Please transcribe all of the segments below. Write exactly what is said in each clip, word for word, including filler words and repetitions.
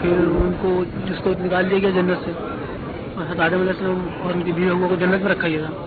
پھر ان کو جس کو نکال دیا گیا جنت سے، اور حضرت آدم علیہ السلام اور ان کی بیوی حوا کو جنت میں رکھا گیا تھا؟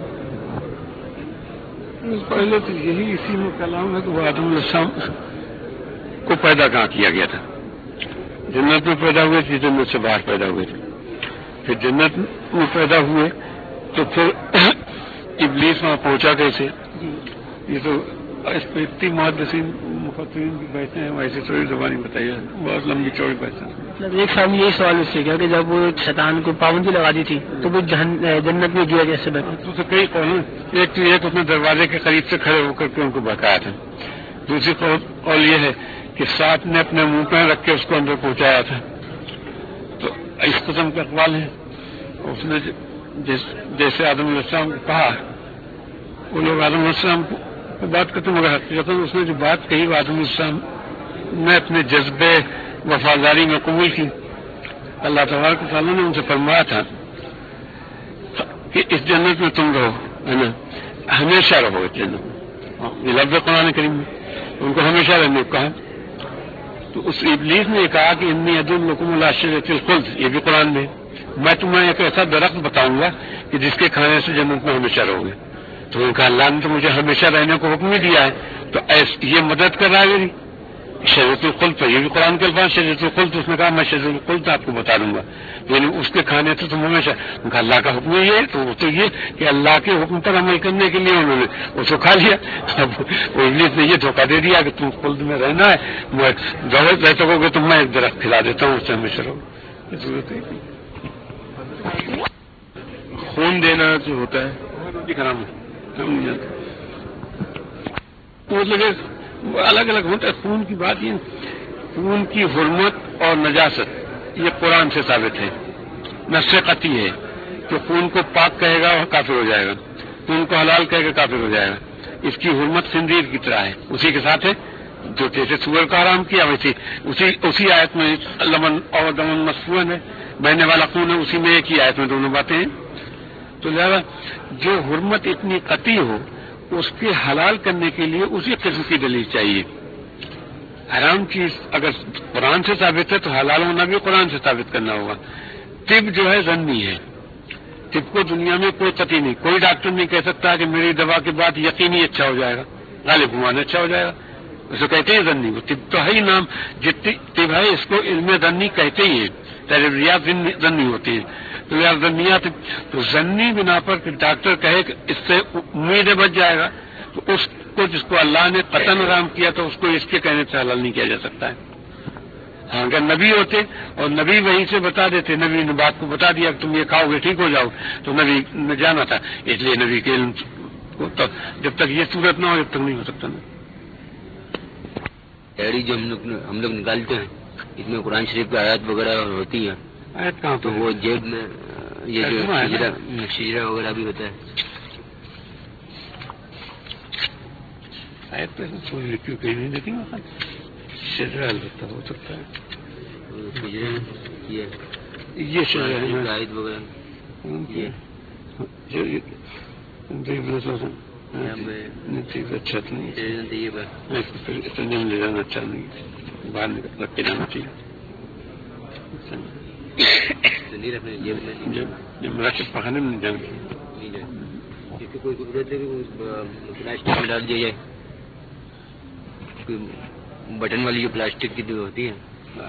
پہلے تو یہی اسی میں کلام ہے کہ وہ آدم علیہ السلام کو پیدا کہاں کیا گیا تھا؟ جنت میں پیدا ہوئے تھے، جنت سے باہر پیدا ہوئے تھے. پھر جنت میں پیدا ہوئے تو پھر ابلیس وہاں پہنچا کیسے؟ یہ تو اس پہ اتنی محدثین مفسرین بھی بیٹھے ہیں، ویسے تھوڑی زبانی بتائیے، بہت لمبی چوڑی بحث ہے. مطلب ایک سامنے یہی سوال اس سے کیا کہ جب وہ شیطان کو پابندی لگا دی تھی تو وہ جنت میں گیا کیسے؟ تو کئی قول ہیں. ایک تو ایک اپنے دروازے کے قریب سے کھڑے ہو کر کے ان کو بہکایا تھا. دوسری قول یہ ہے کہ ساتھ نے اپنے منہ پہ رکھ کے اس کو اندر پہنچایا تھا. تو اس قسم کا اقوال ہے. اس نے جیسے آدم علیہ السلام کو کہا، وہ لوگ آدم علیہ السلام کو بات کرتے مگر حقیقت اس نے جو بات کہی وہ آدم علیہ السلام نے اپنے جذبے وفاداری میں قبول کی. اللہ تبارک و تعالیٰ نے ان سے فرمایا تھا کہ اس جنت میں تم رہو، ہے نا، ہمیشہ رہو اس جنت میں. یہ لفظ قرآن کریم میں ان کو ہمیشہ رہنے کو کہا. تو اس ابلیس نے کہا کہ انی ادلکم علی شجرۃ الخلد، یہ بھی قرآن میں، میں تمہیں ایک ایسا درخت بتاؤں گا کہ جس کے کھانے سے جنت میں ہمیشہ رہو گے. تو ان کا اللہ نے تو مجھے ہمیشہ رہنے کو حکم ہی دیا ہے، تو یہ مدد کر رہا ہے میری شجرۃ الخلد پر. یہ بھی قرآن کے الفاظ شجرۃ الخلد. اس نے کہا میں شجرۃ الخلد آپ کو بتا دوں گا، یعنی اس کے کھانے سے تم ہمیشہ. ان کا اللہ کا حکم یہ ہے تو وہ تو یہ کہ اللہ کے حکم پر عمل کرنے کے لیے انہوں نے اس کو کھا لیا. اب وہ ابلیس نے یہ دھوکہ دے دیا کہ تم خلد میں رہنا ہے، میں ضرورت رہ سکو گے تو میں ایک درخت کھلا دیتا ہوں، اس سے ہمیشہ رہو. ضرورت ہے خون دینا جو ہوتا ہے مطلب الگ الگ ہوتا ہے. خون کی بات یہ، خون کی حرمت اور نجاست یہ قرآن سے ثابت ہے، نص قطعی ہے کہ خون کو پاک کہے گا اور کافر ہو جائے گا، خون کو حلال کہے گا کافر ہو جائے گا. اس کی حرمت خنزیر کی طرح ہے، اسی کے ساتھ ہے جو جیسے سور کا حرام کیا ویسے اسی اسی آیت میں لمن اور دمن مسفون ہے، بہنے والا خون ہے، اسی میں ایک ہی آیت میں دونوں باتیں ہیں. تو لہذا جو حرمت اتنی قطعی ہو اس کے حلال کرنے کے لیے اسی قسم کی دلیل چاہیے. حرام چیز اگر قرآن سے ثابت ہے تو حلال ہونا بھی قرآن سے ثابت کرنا ہوگا. طب جو ہے ظنی ہے، طب کو دنیا میں کوئی قطعی نہیں، کوئی ڈاکٹر نہیں کہہ سکتا کہ میری دوا کے بعد یقینی اچھا ہو جائے گا، غالب گمان اچھا ہو جائے گا. اسے کہتے ہیں ظنی. وہ طب تو ہے ہی نام، جتنی طب ہے اس کو علم ظنی کہتے ہی ہیں، تجربیات ظنی ہوتی ہیں. تو ظنیات تو ظنی بنا پر ڈاکٹر کہے کہ اس سے امید بچ جائے گا، تو اس کو جس کو اللہ نے قطعاً حرام کیا تو اس کو اس کے کہنے سے حلال نہیں کیا جا سکتا ہے. ہاں اگر نبی ہوتے اور نبی وہیں سے بتا دیتے، نبی نے بات کو بتا دیا کہ تم یہ کھاؤ گے ٹھیک ہو جاؤ، تو نبی نے جانا تھا. اس لیے نبی کے علم کو جب تک یہ صورت نہ ہو جب تک نہیں ہو سکتا. نا ڈیری جو ہم لوگ ہم لوگ نکالتے ہیں اس میں قرآن شریف کی آیات وغیرہ ہوتی ہیں، آیت کہاں تو وہ جیب میں یہ جو شجرا شجرا وغیرہ بھی ہوتا ہے. آیت پہ کیوں کہیں نہیں دیکھیں گے شجرا البتہ ہو سکتا ہے. یہ شجرا آیت وغیرہ اچھا نہیں لے جانا اچھا نہیں، باہر رکھ کے جانا چاہیے. جب رکھ کے پکانے میں نہیں جانا چاہیے. پلاسٹک میں ڈال دیا جائے، بٹن والی جو پلاسٹک کی ہوتی ہے.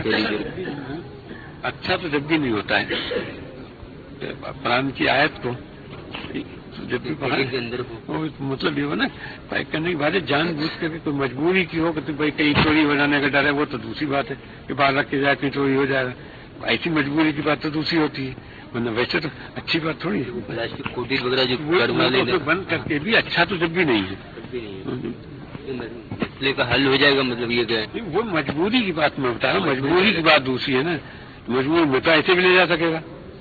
اچھا تو جب بھی نہیں ہوتا ہے. قرآن کی آیت کو جب بھی پڑھنے کے اندر مطلب یہ ہو نا پیک کرنے کے بعد جان بوجھ کے بھی کوئی مجبوری کی ہو کہ بھائی کہیں چوری ہو جانے کا ڈر ہے، وہ تو دوسری بات ہے کہ باہر رکھ کے جائے کہیں چوری ہو جائے گا. ایسی مجبوری کی بات تو دوسری ہوتی ہے، ورنہ ویسے تو اچھی بات تھوڑی ہے. پلاسٹک کوٹی وغیرہ جو بند کر کے بھی اچھا تو جب بھی نہیں ہے. مسئلے کا حل ہو جائے گا، مطلب یہ کیا ہے وہ مجبوری کی بات میں بتا رہا ہوں. مجبوری کی بات دوسری ہے نا، مجبور میں تو ایسے بھی لے جا سکے گا.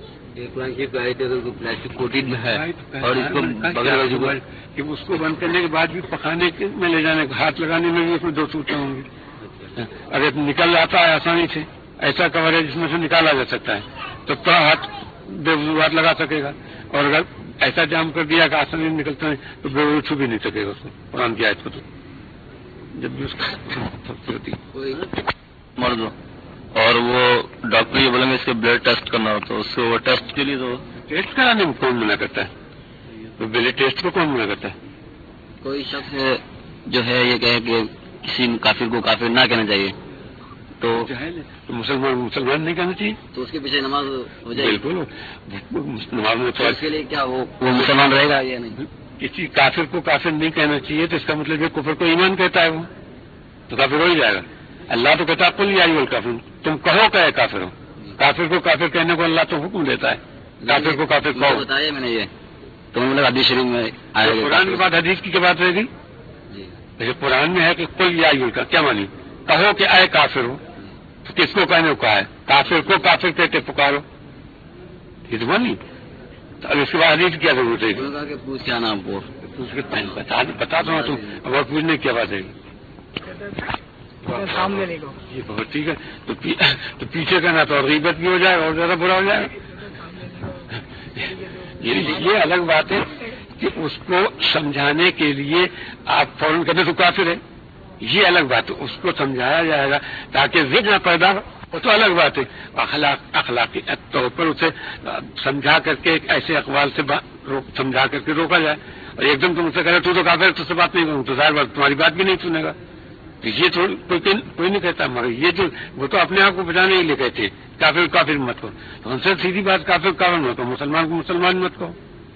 پلاسٹک کوٹیڈ میں ہے اور اس کو کہ اس کو بند کرنے کے بعد بھی پکانے میں لے جانے کو ہاتھ لگانے میں بھی اس میں دو صورتیں ہوں گی. اگر نکل جاتا ہے آسانی سے، ایسا کور ہے جس میں سے نکالا جا سکتا ہے تو تھوڑا ہاتھ بے وضو ہاتھ لگا سکے گا، اور اگر ایسا جام کر دیا کہ آسانی سے نکلتا ہے تو بے وضو چھو بھی نہیں سکے گا اس کو. قرآن کی آیت کو تو جب بھی اس کا ہوتی مرد اور وہ ڈاکٹر یہ بولیں گے اس کے بلڈ ٹیسٹ کرنا ہو تو اس کو وہ ٹیسٹ کے لیے تو ٹیسٹ کرانے میں کون منع کرتا ہے؟ بلڈ ٹیسٹ کو کون منع کرتا ہے؟ کوئی شخص جو ہے یہ کہے کہ کسی کافر کو کافر نہ کہنا چاہیے تو مسلمان مسلمان نہیں کہنا چاہیے تو اس کے پیچھے نماز ہو جائے. بالکل نماز میں تو اس کے لیے کیا وہ وہ مسلمان رہے گا یا نہیں؟ کسی کافر کو کافر نہیں کہنا چاہیے تو اس کا مطلب یہ کفر کو ایمان کہتا ہے وہ تو کافر ہو ہی جائے گا. اللہ تو کہتا ہے قل یا ایھا الکافرون تم کہو کہ اے کافر ہو. کافر کو کافر کہنے کو اللہ تو حکم دیتا ہے کافر کو کافر کہو. بتایا میں نے یہ تو مطلب حدیث شریف میں آیا قرآن کے بعد حدیث کی کیا بات رہے گی؟ جیسے قرآن میں ہے کہ قل یا ایھا الکافرون کیا مانی کہو کہ اے کافر ہو تو کس کو کہنے کو کہا ہے؟ کافر کو کافر کہتے پکارو یہ تو مانی. تو اب اس کے بعد حدیث کیا ضرورت ہے؟ پوچھ کیا نام کو بتا دو تم اب پوچھنے کی کیا بات ہے؟ سامنے لے لو یہ بہت ٹھیک ہے. تو تو پیچھے کہنا تو غیبت بھی ہو جائے اور زیادہ برا ہو جائے. یہ الگ بات ہے کہ اس کو سمجھانے کے لیے آپ فوراً کہتے تو کافر ہے یہ الگ بات ہے. اس کو سمجھایا جائے گا تاکہ ذہن نہ پیدا ہو تو الگ بات ہے. اخلاق اخلاقی طور پر اسے سمجھا کر کے ایسے اقوال سے سمجھا کر کے روکا جائے. اور ایک دم تم سے کہہ رہے تو کافر تو سے بات نہیں کروں تو ظاہر بات تمہاری بات بھی نہیں سنے گا. یہ تو کوئی نہیں کہتا مگر یہ جو وہ تو اپنے آپ کو بچانے کے لیے کہتے ہیں کافر کافر مت کو. تو ان سے سیدھی بات کافر کافر مت کو مسلمان کو مسلمان مت کو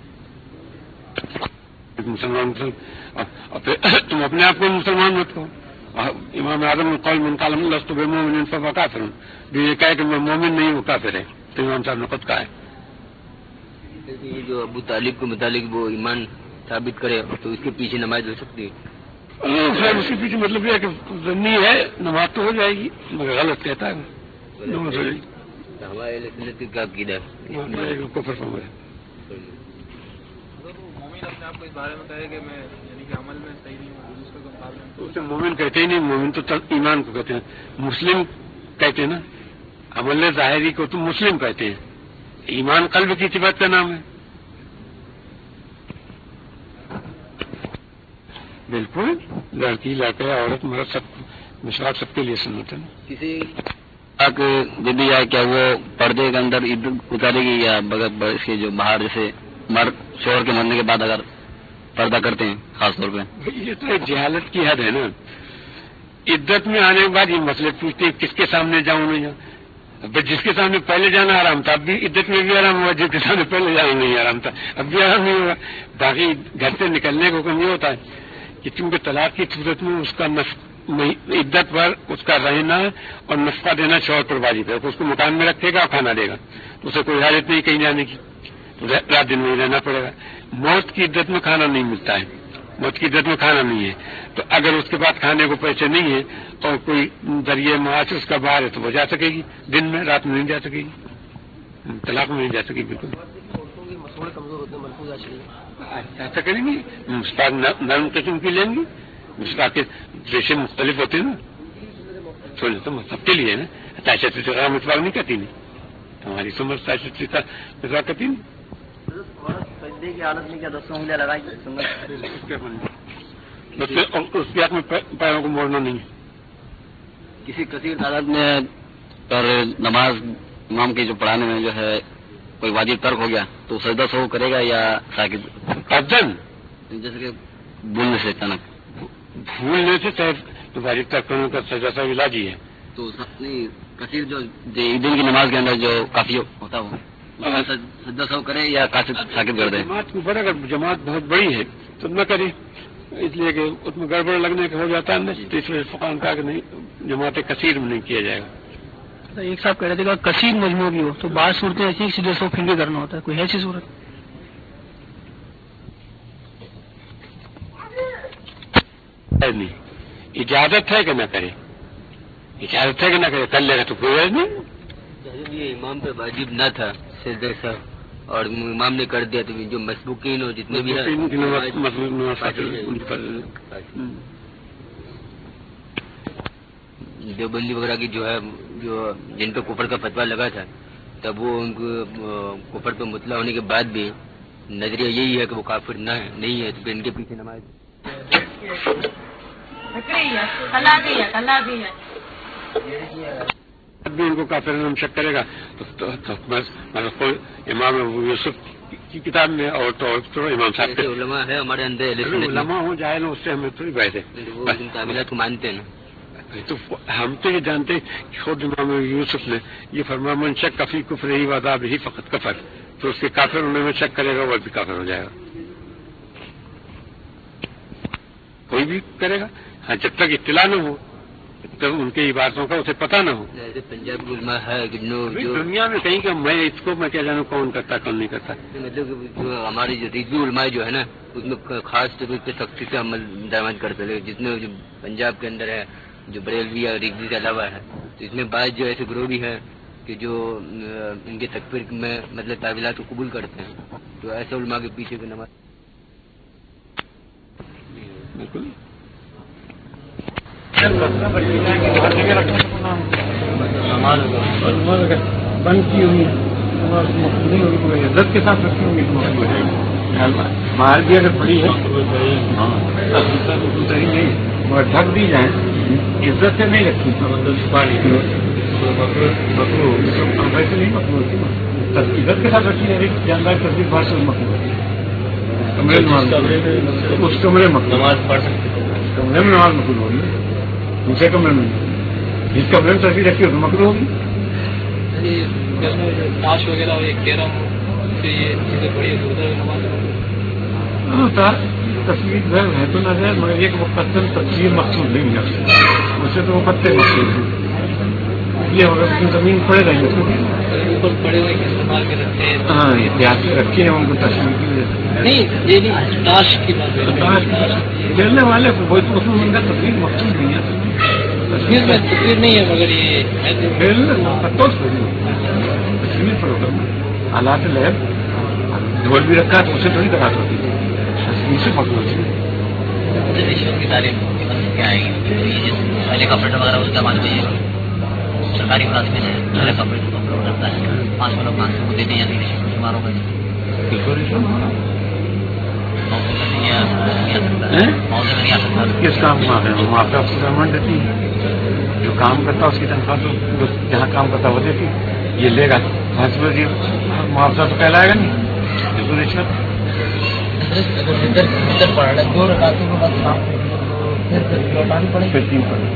مسلمان اور پھر تم اپنے آپ کو مسلمان مت کو. امام اعظم القول من قال لست بمؤمن فهو کافر جو یہ کہے کہ میں مومن نہیں ہوں کافر ہے تو امام صاحب نے خود کہا ہے. یہ جو ابو طالب کے متعلق وہ ایمان ثابت کرے تو اس کے پیچھے نماز ہو سکتی ہے. خیر اس کے پیچھے مطلب یہ ہے کہ ضمنی ہے نماز تو ہو جائے گی مگر غلط کہتا ہے نماز ہو جائے گی. ہمارے سنت کا عقیدہ ہے کفر فرما ہے. آپ کو اس بارے میں کہے کہ میں یعنی کہ عمل میں صحیح نہیں ہوں دوسرے کے مقابلے اسے مومن کہتے ہی نہیں. مومن تو ایمان کو کہتے ہیں. مسلم کہتے ہیں نا عمل ظاہری کو تو مسلم کہتے ہیں. ایمان قلب کی صفت کا نام ہے. بالکل لڑکی لڑکا عورت مرد سب مسواک سب کے لیے سنت ہے. کسی جدی ہے کیا وہ پردے کے اندر عدت اتارے گی یا بغیر اس کے جو باہر جیسے مرد شوہر کے مرنے کے بعد اگر پردہ کرتے ہیں خاص طور پہ یہ تو ایک جہالت کی حد ہے نا. عدت میں آنے کے بعد یہ مسئلے پوچھتے ہیں کس کے سامنے جاؤں نہیں جاؤں. جس کے سامنے پہلے جانا آرام تھا اب بھی عدت میں بھی آرام ہوا جس کے سامنے پہلے جانا نہیں آرام تھا اب بھی آرام نہیں ہوگا. باقی گھر سے نکلنے کا حکم یہ ہوتا ہے کہ چونکہ طلاق کی صورت میں اس کا عدت پر اس کا رہنا اور نفقہ دینا شوہر پر واجب ہے. اس کو مکان میں رکھے گا اور کھانا دے گا تو اسے کوئی حاجت نہیں کہیں جانے کی تو رات دن میں رہنا پڑے گا. موت کی عدت میں کھانا نہیں ملتا ہے. موت کی عدت میں کھانا نہیں ہے تو اگر اس کے بعد کھانے کو پیسے نہیں ہے اور کوئی ذریعہ معاش اس کا باہر ہے تو وہ جا سکے گی. دن میں رات میں نہیں جا سکے گی. طلاق میں نہیں جا سکے گی. بالکل ایسا کریں گی مسواک نرم قسم کی لیں گی. مسواک کے ریشے مختلف ہوتے ہیں نا سوچے تو سب کے لیے ہے نا. تاشت سے مسواک نہیں کرتی نہیں ہماری سمجھ تاشت سے مسواک کرتی نہیں. کی حالت میں کیا دسوں انگلیاں لگائی اس کے ہاتھ میں پیروں کو موڑنا نہیں ہے. کسی کثیر تعداد میں پر نماز امام کی جو پڑھانے میں جو ہے کوئی واجب ترک ہو گیا تو سجدہ سہو کرے گا یا ساکت افضل جیسے کہ بھولنے سے اچانک بھولنے سے تو واجب ترک کرنے کا سجدہ سہو علاج ہی ہے. تو نہیں کثیر جو دن کی نماز کے اندر جو کافی ہوتا ہو سجدہ سہو کرے یا ساکت کر دے. جماعت کو بڑا اگر جماعت بہت بڑی ہے تو نہ کرے اس لیے کہ اس میں گڑبڑ لگنے کا ہو جاتا ہے تو اس وجہ فقہاء کا کہ نہیں جماعت کثیر میں نہیں کیا جائے گا. ایک صاحب کہہ رہے تھے کہ کثیر مجموعہ بھی ہو تو بعض صورتیں ایسی سیدھے سو پھر بھی کرنا ہوتا ہے. کوئی ایسی صورت نہیں اجازت ہے کہ نہ کرے. اجازت ہے کہ نہ کرے کر لے گا تو کوئی غرض نہیں. یہ امام پہ واجب نہ تھا سجدہ سہو اور امام نے کر دیا تو جو مسبوقین ہو جتنے بھی دیوبندی وغیرہ کی جو ہے جو جن پہ کفر کا فتویٰ لگا تھا تب وہ ان کو کفر پہ مطلع ہونے کے بعد بھی نظریہ یہی ہے کہ وہ کافر نہ ہے نہیں ہے تو پھر ان کے پیچھے نماز بھی ان کو کافر میں شک کرے گا تو مطلب امام ابو یوسف کی کتاب میں اور تو امام صاحب کے علماء ہے ہمارے اندر علماء ہوں جائے نا اس سے ہمیں تھوڑی بحث ہے. تعمیلات کو مانتے ہیں نا. تو ہم تو یہ جانتے ہیں کہ خود امام یوسف نے یہ فرمایا من شک فی کفر ہی وعذاب ہی فقط کفر, تو اس کے کافر ہونے میں شک کرے گا وہ بھی کافر ہو جائے گا. کوئی بھی کرے گا ہاں جب تک اطلاع نہ ہو تو ان کی باتوں کا اسے پتہ نہ ہو. پنجاب علماء ہے دنیا میں کہیں کہ میں اس کو میں کیا جانوں کون کرتا کون نہیں کرتا. مطلب جو ہماری جو ریزو علماء جو ہے نا اس میں خاص طور پہ سختی سے عمل درآمد کرتے ہیں. جتنے جو پنجاب کے اندر ہے جو بریلوی اور ریگزی کے علاوہ ہے تو اس میں بعض جو ایسے گروہ بھی ہیں کہ جو ان کے تکفیر میں مطلب تعویلات کو قبول کرتے ہیں. تو ایسے علماء کے پیچھے بھی نماز بالکل بند کی ہوئی عزت کے ساتھ رکھی ہوگی تو باہر بھی اگر پڑی ہے مگر ڈھک دی جائیں عزت سے نہیں رکھی ویسے نہیں مکرو ہوتی عزت کے ساتھ رکھی جائے جاندار تصویر باہر سے مکرو کمرے میں اس کمرے میں نماز پڑھ سکتے کمرے میں نماز مکرو ہوگی دوسرے کمرے میں جس کمرے میں تصویر رکھی ہو تو مکرو ہوگی. تاش وغیرہ ہو یہ کیرم یہ چیزیں بڑی تصویر ہے تو نہ جائے مگر ایک مقدم تصویر مقصود نہیں ہے اسے تو وہ پتے مقصود ہیں یہ اگر زمین پڑے رہیں گے اوپر پڑے ہوئے استعمال کے رکھتے ہیں. ہاں احتیاط سے رکھے ہیں ان کو تصویر کی وجہ سے نہیں یہ نہیں تاش کی بات کھیلنے والے کو اس میں ان کا تصویر مقصود نہیں ہے. تصویر میں تصویر نہیں ہے مگر یہ تصویر پر ہوتا حالات لہر ڈھول بھی رکھا ہے تو اسے تھوڑی دقت ہوتی ہے تصویر سے پکڑ ہوتی ہے. رشوت کی تعلیم کیا آئے گی پہلے کپریٹر وغیرہ اس کا مان لیجیے سرکاری ملازمین ہے پہلے کپریٹر کرتا ہے پانچ سو لوگ پانچ سو کو دیتے ہیں یا رشوت شمار ہوگا کس کام میں آ رہے ہیں وہاں پہ افسر گورنمنٹ دیتی ہے جو کام کرتا اس کی تنخواہ تو جہاں کام کرتا وہ دیتی یہ لے گا معاوضہ تو کہلائے گا نہیں بالکل رشوت. دو رکعتوں کے بعد لوٹانی پڑے پھر تین پڑے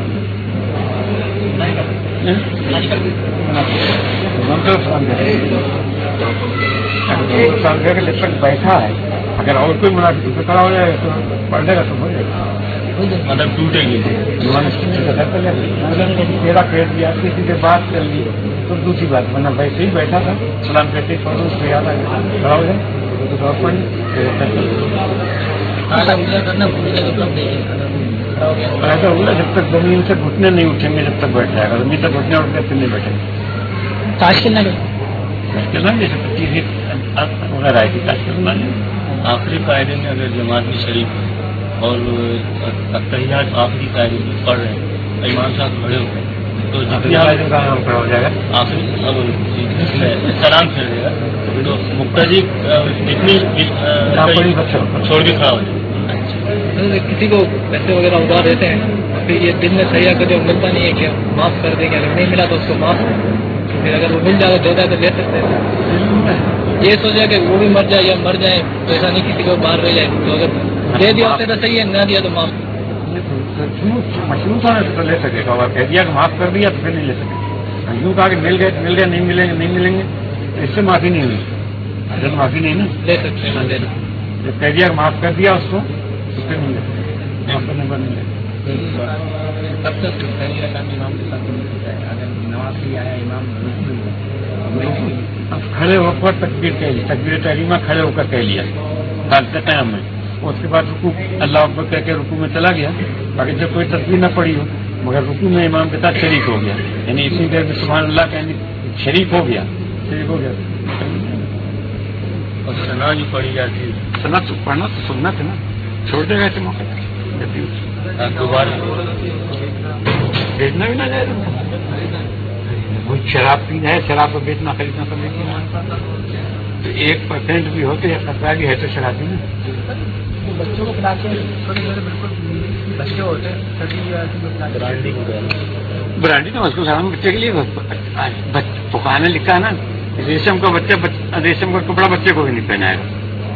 جب تک بیٹھا ہے اگر اور کوئی مناسب سے کھڑا ہو جائے تو پڑھنے کا تو ہو جائے گا مطلب ٹوٹے گی تیرا پھیر دیا کسی سے بات کر لی تو دوسری بات ورنہ ویسے ہی بیٹھا تھا سلام کہتے پڑھو اس کو یاد آ گیا کھڑا ہو جائے تو پڑھ ایسا ہوگا جب تک زمین سے گھٹنے نہیں اٹھیں گے جب تک بیٹھ جائے گا زمین تک گھٹنے اٹھنے پھر نہیں بیٹھیں گے. تاش کھیلنا کھیلنا جیسے پچیس وغیرہ ہے کہ تاش کھیلنا آخری قاعدے میں اگر جماعت میں شریف اور تحیات آخری قاعدے میں پڑھ رہے ہیں امام صاحب کھڑے ہوئے تو کھڑا ہو جائے گا آخری سلام پھر دے گا تو مقتدی جتنی چھوڑ کے کھڑا ہو جائے. کسی کو پیسے وغیرہ ادھار دیتے ہیں پھر یہ دن میں سیاح کر ملتا نہیں ہے کہ معاف کر دیں گے اگر نہیں ملا تو اس کو معاف پھر اگر وہ مل جائے تو دیتا ہے تو لے سکتے ہیں. یہ سوچا کہ وہ بھی مر جائے یا مر جائے تو ایسا نہیں کسی کو باہر رہ جائے تو اگر دے دیا تو صحیح ہے نہ دیا تو معاف مشروط ہونے سے تو لے سکے گا اور کہہ دیا کہ معاف کر دیا تو پھر نہیں لے سکے. یوں کہا کہ مل گئے مل گئے نہیں ملیں گے نہیں ملیں گے اس سے معافی نہیں ہوئی اگر معافی نہیں نا لے سکتے ہیں لینا جب کہہ دیا کہ معاف کر دیا اس کو تو پھر نہیں لے سکتے معاف کرنے پر نہیں لے تب تک امام کے ساتھ اگر نماز بھی آیا امام اب کھڑے ہو کر تکبیر کہہ لی تکبیر تحریمہ کھڑے ہو کر کہہ لیا حالت قیام میں اس کے بعد رکوع اللہ اکبر کہہ کے رکوع میں چلا گیا باقی جب کوئی تصویر نہ پڑی ہو مگر رکوع میں امام کے ساتھ شریک ہو گیا یعنی اتنی دیر میں سبحان اللہ کہنے شریک ہو گیا شریک ہو گیا اور ثنا جو پڑھی جاتی ہے ثنا تو پڑھنا تو سننا تھا نا چھوڑ دے گا ایسے موقع دوبارہ بیچنا بھی نہ جائے کوئی شراب پینا ہے شراب کو بیچنا خریدنا سب نہیں تو ایک پرسینٹ بھی ہوتے یا خطرہ بھی ہے تو شرابی نا بچوں کو کھلا کے چھوٹے چھوٹے بالکل بچے ہوتے ہیں برانڈی تو مسکو سلام بچے کے لیے پکانے لکھا ہے نا، ریشم کا بچہ ریشم کا کپڑا بچے کو بھی نہیں پہنائے گا.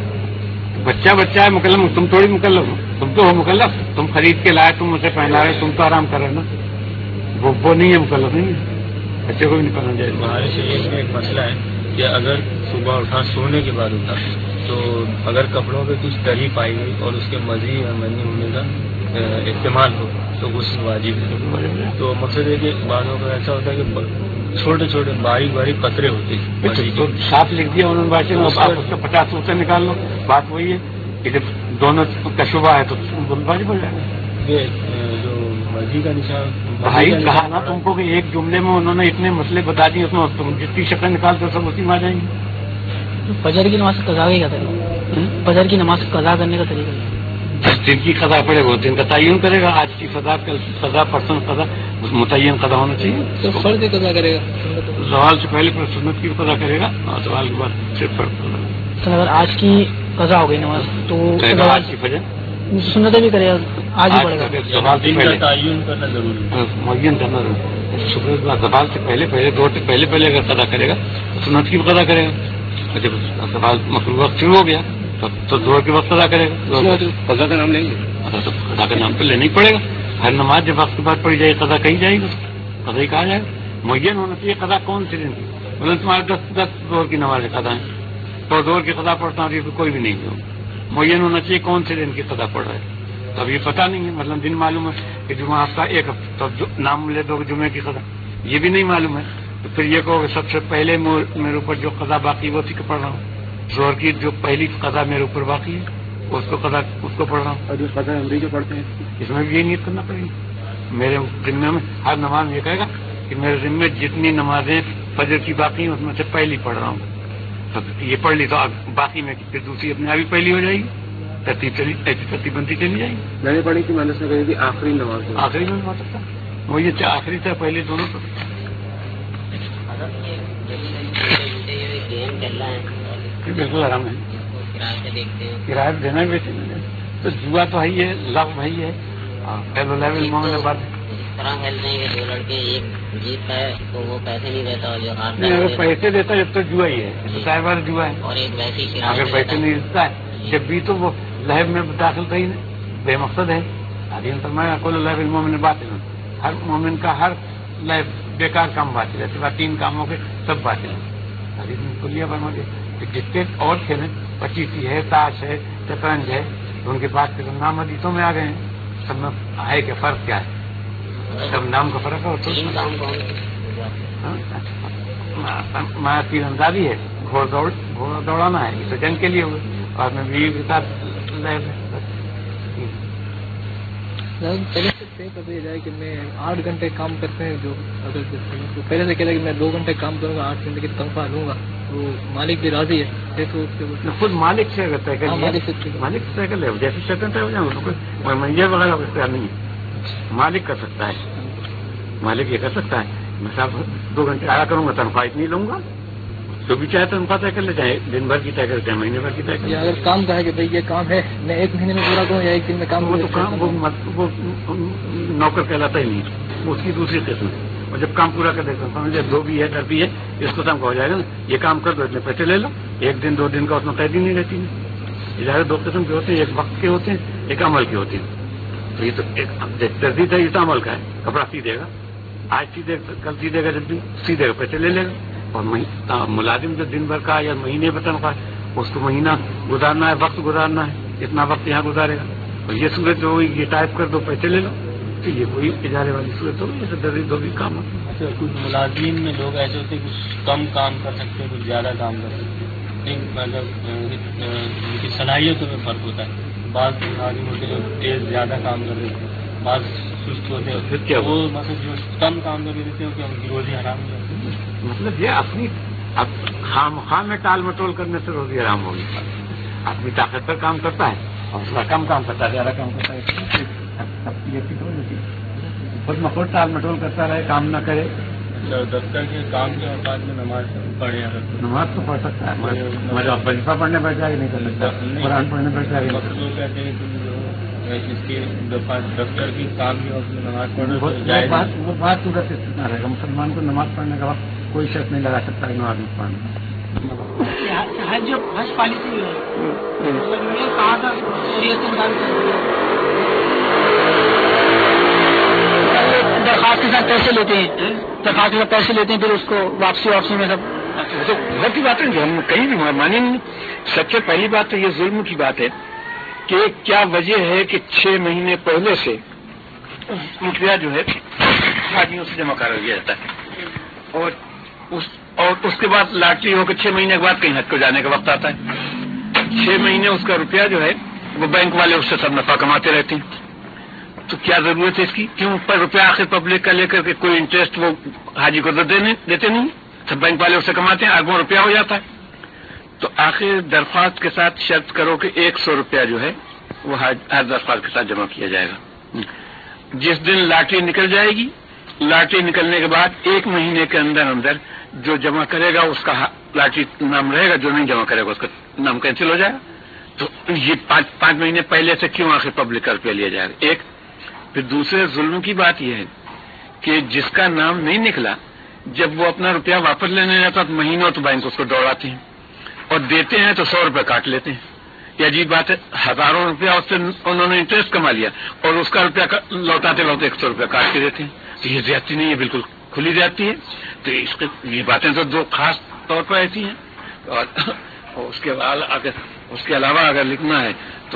بچہ بچہ ہے، مکلف تم تھوڑی مکلف ہو، تم تو ہو مکلف، تم خرید کے لائے، تم اسے پہنا رہے، تم تو آرام کر رہے نا. وہ وہ نہیں ہے مکلف، نہیں ہے، بچے کو بھی نہیں پہننا چاہیے. ہمارے شریر میں ایک مسئلہ ہے کہ اگر صبح اٹھا سونے کے بعد اٹھا تو اگر کپڑوں پہ کچھ دہی پائی گئی اور اس کے مزید یا منی ہونے کا استعمال ہو تو غسل واجب ہے. تو مقصد ہے کہ بعضوں کا ایسا ہوتا ہے کہ چھوٹے چھوٹے باریک باریک قطرے ہوتے ہیں. تو صاف لکھ دیا انہوں نے بادشاہ، آپ اس کا پچاس روپے نکال لو. بات وہی ہے کہ جب دونوں کا شبہ ہے تو واجب ہو جائے گا. یہ جو مرضی کا نشان بھائی کہا نا تم کو کہ ایک جملے میں انہوں نے اتنے مسئلے بتا دیے، اس میں تم جتنی شکل نکالتے ہو سب اسی میں آ جائیں گے. فجر کی نماز قضا کا کیا طریقہ؟ فجر کی نماز قضا کرنے کا طریقہ جس دن کی قضا پڑے وہ دن کا تعین کرے گا. آج کی قضا کل قضا پرسن قضا متعین قضا ہونا چاہیے. تو فرض قضا کرے گا، زوال سے پہلے پر سنت کی قضا کرے گا اور زوال کے بعد صرف فرض قضا. تو اگر آج کی قضا ہو گئی نماز تو آج کی فجر سنتیں بھی کرے گا، آج ہی پڑے گا. زوال سے پہلے تعین کرنا ضروری ہے، معین کرنا ضروری ہے. صبح زوال سے پہلے پہلے دور سے پہلے پہلے اگر قضا کرے گا تو سنت کی بھی قضا کرے گا. جب زوال مغرب وقت شروع ہو گیا تو دور کے وقت قضا کرے گا. قضا کا نام لیں گے، تو قضا کا نام تو لینا ہی پڑے گا. ہر نماز جب وقت کے بعد پڑھی جائے قضا کہی جائے گی، قضا ہی کہا جائے گا. معین ہونا چاہیے قضا کون سی دن کی. بولے تمہارے دس دس دور کی نماز قضا ہے تو دور کی قضا پڑھتا ہوں تو کوئی بھی نہیں ہو. معین ہونا چاہیے کون سے دن کی قضا پڑھ رہا ہے. اب یہ پتہ نہیں ہے، مطلب دن معلوم ہے کہ جمعہ ہفتہ ایک ہفتہ تو نام لے دو جمعے کی قضا، یہ بھی نہیں معلوم ہے. تو پھر یہ کہو کہ سب سے پہلے میرے اوپر جو قضا باقی وہ اسی کو پڑھ رہا ہوں. زور کی جو پہلی قضا میرے اوپر باقی ہے اس کو قضا اس کو پڑھ رہا ہوں. اور جو قضا عمری جو پڑھتے ہیں اس میں بھی یہ نیت کرنا پڑے گی. میرے ذمے میں ہر نماز یہ کہے گا کہ میرے ذمے جتنی نمازیں فجر کی باقی ہیں اس میں سے پہلی پڑھ رہا ہوں. تو یہ پڑھ لی تو باقی میں پھر دوسری اپنے آپ ہی پہلی ہو جائے گی. ترتیب چلی ایسی ترتیب بنتی چلی جائے گی. میں نے پڑھی کہ میں نے کہی کہ آخری نماز آخری میں ہو سکتا وہ یہ آخری تھا پہلے دونوں تو بالکل آرام ہے. کرایہ دینا بھی تو جوا تو ہے ہی ہے، لغ بھائی ہے. لیول معاملہ بات دو لڑکے ایک جیتتا ہے تو وہ پیسے نہیں دیتا، اور جو ہارتا ہے اگر پیسے دیتا ہے جب تو جوا ہی ہے، سائبر جوا ہے. اور ایک ویسے ہی اگر پیسے نہیں دیتا ہے جب بھی تو وہ لہب میں داخل کہیں بے مقصد ہے. حدیث فرمایا کل لہب المومن باطل، ہر مومن کا ہر لہب بیکار کام باطل ہے، سوا تین کاموں کے سب باطل ہیں. حدیث میں کلیہ فرما دیا کہ جتنے اور کھیلیں پچیسی ہے، تاش ہے، شطرنج ہے، ان کے پاس نام حدیثوں میں آ گئے ہیں. سب میں ہے کہ فرق کیا ہے؟ سب نام کا فرق ہے. ماں تیر اندازی ہے، گھوڑ دوڑ گھوڑا دوڑانا ہے، یہ تو جنگ کے لیے ہوئے. اور میں بیوی کے ساتھ پہلے سے طے کر دیا جائے کہ میں آٹھ گھنٹے کام کرتے ہیں جو اگر تو پہلے سے کہتا ہے کہ میں دو گھنٹے کام کروں گا، آٹھ گھنٹے کی تنخواہ لوں گا، تو مالک بھی راضی ہے. خود مالک سے اگر طے کر مالک سے طے کر لے جیسے شکن طے ہو جائے کوئی منجر وغیرہ اختیار نہیں ہے. مالک کر سکتا ہے، مالک یہ کر سکتا ہے میں صاحب دو گھنٹے آیا کروں گا تنخواہ اتنی لوں گا. جو بھی چاہے تنخواہ طے کر لے، چاہے دن بھر کی طے کر چاہے مہینے بھر کی طے کر. اگر کام کا ہے کہ بھائی یہ کام ہے میں ایک مہینے میں پورا کروں یا ایک دن میں کام وہ تو کام وہ نوکر کہلاتا ہی نہیں، اس کی دوسری قسم ہے. اور جب کام پورا کر دیتا ہوں جو بھی ہے ڈر بھی ہے اس کو تم کو ہو جائے گا نا یہ کام کر دو اتنے پیسے لے لو. ایک دن دو دن کا اتنا قیدی نہیں رہتی ہے. ادارے دو قسم کے ہوتے ہیں، ایک وقت کے ہوتے ہیں ایک عمل کے ہوتے ہیں. تو یہ تو ایک تردید ہے، یہ تو عمل کا ہے. کپڑا سی دے گا آج سی دے گا کل سی دے گا جب بھی سی دے گا پیسے لے لے گا. اور ملازم جو دن بھر کا یا مہینے پر تنخواہ اس کو مہینہ گزارنا ہے، وقت گزارنا ہے، اتنا وقت یہاں گزارے گا. اور یہ صورت جو ہوئی یہ ٹائپ کر دو پیسے لے لو تو یہ کوئی اجارے والی صورت ہوگی. یہ تو درد ہوگی کام ہوتی. اچھا کچھ ملازمین میں لوگ ایسے ہوتے ہیں کچھ کم کام کر سکتے ہیں، کچھ زیادہ کام کر سکتے ہیں، لیکن مطلب ان کی صلاحیتوں میں فرق ہوتا ہے. بعض ملازم ہوتے ہیں تیز زیادہ کام کر دیتے ہیں، بعض سست ہوتے ہیں. پھر کیا وہ مطلب جو کم کام کر دیتے ہیں کہ ان کی روزی حرام ہو جاتی ہے. مطلب یہ اپنی اب خام خام میں ٹال مٹول کرنے سے روزی حرام ہوگی. آدمی طاقت پر کام کرتا ہے اور تھوڑا کم کام کرتا ہے، زیادہ کام کرتا ہے، خود مخود ٹال مٹول کرتا رہے کام نہ کرے. دفتر کے کام کے اوقات میں نماز پڑھے نماز تو پڑھ سکتا ہے، وظیفہ پڑھنے بیٹھ جائے نہیں کر سکتا، قرآن پڑھنے بیٹھ جائے. لوگ کہتے ہیں کہ اس کی دفتر کی کام کی وقت میں نماز پڑھنا وہ بات صورت استثنا رہے گا. مسلمان کو نماز پڑھنے کا وقت کوئی شخص نہیں لگا سکتا ہے نماز میں پڑھنا. حج جو حج پالیسی ہے کہاں تک شریعت کے مطابق درخواست کے ساتھ پیسے لیتے ہیں درخواست کے ساتھ پیسے لیتے ہیں پھر اس کو واپسی واپسی میں سب تو بہت کی بات ہے جو ہم کہیں بھی مانیں نہیں. سب سے پہلی بات تو یہ ظلم کی بات ہے کہ کیا وجہ ہے کہ چھ مہینے پہلے سے روپیہ جو ہے حاجیوں سے جمع کرا دیا جاتا ہے اور اس اور اس کے بعد لاٹری ہو کے چھ مہینے کے بعد کہیں حج کو جانے کا وقت آتا ہے. چھ مہینے اس کا روپیہ جو ہے وہ بینک والے اس سے سب نفع کماتے رہتے ہیں. تو کیا ضرورت ہے اس کی؟ کیوں پر روپیہ آخر پبلک کا لے کر کے کوئی انٹرسٹ وہ حاجی کو دیتے نہیں, سب بینک والے اس سے کماتے ہیں, آگے روپیہ ہو جاتا ہے. تو آخر درخواست کے ساتھ شرط کرو کہ ایک سو روپیہ جو ہے وہ ہر درخواست کے ساتھ جمع کیا جائے گا. جس دن لاٹری نکل جائے گی, لاٹری نکلنے کے بعد ایک مہینے کے اندر اندر جو جمع کرے گا اس کا لاٹری نام رہے گا, جو نہیں جمع کرے گا اس کا نام کینسل ہو جائے گا. تو یہ پانچ پانچ مہینے پہلے سے کیوں آخر پبلک کا روپیہ لیا جائے گا؟ ایک. پھر دوسرے ظلم کی بات یہ ہے کہ جس کا نام نہیں نکلا جب وہ اپنا روپیہ واپس لینے جاتا تو مہینوں تو بینک اس کو دوڑاتے ہیں اور دیتے ہیں تو سو روپے کاٹ لیتے ہیں. یہ عجیب بات ہے, ہزاروں روپیہ اس سے انہوں نے انٹرسٹ کما لیا اور اس کا روپیہ لوٹاتے لوٹے ایک سو روپیہ کاٹ کے دیتے ہیں. تو یہ زیادتی نہیں ہے, بالکل کھلی جاتی ہے. تو اس کے یہ باتیں تو دو خاص طور پر ایسی ہیں. اور اس کے بعد اگر اس کے علاوہ اگر لکھنا ہے تو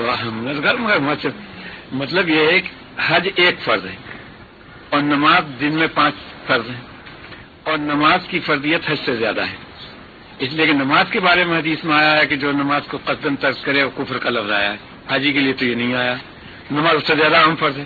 مطلب یہ ہے کہ حج ایک فرض ہے اور نماز دن میں پانچ فرض ہیں اور نماز کی فرضیت حج سے زیادہ ہے. اس لیے کہ نماز کے بارے میں حدیث میں آیا ہے کہ جو نماز کو قصدن ترک کرے وہ کفر کا لفظ آیا ہے. حاجی کے لیے تو یہ نہیں آیا. نماز اس سے زیادہ اہم فرض ہے.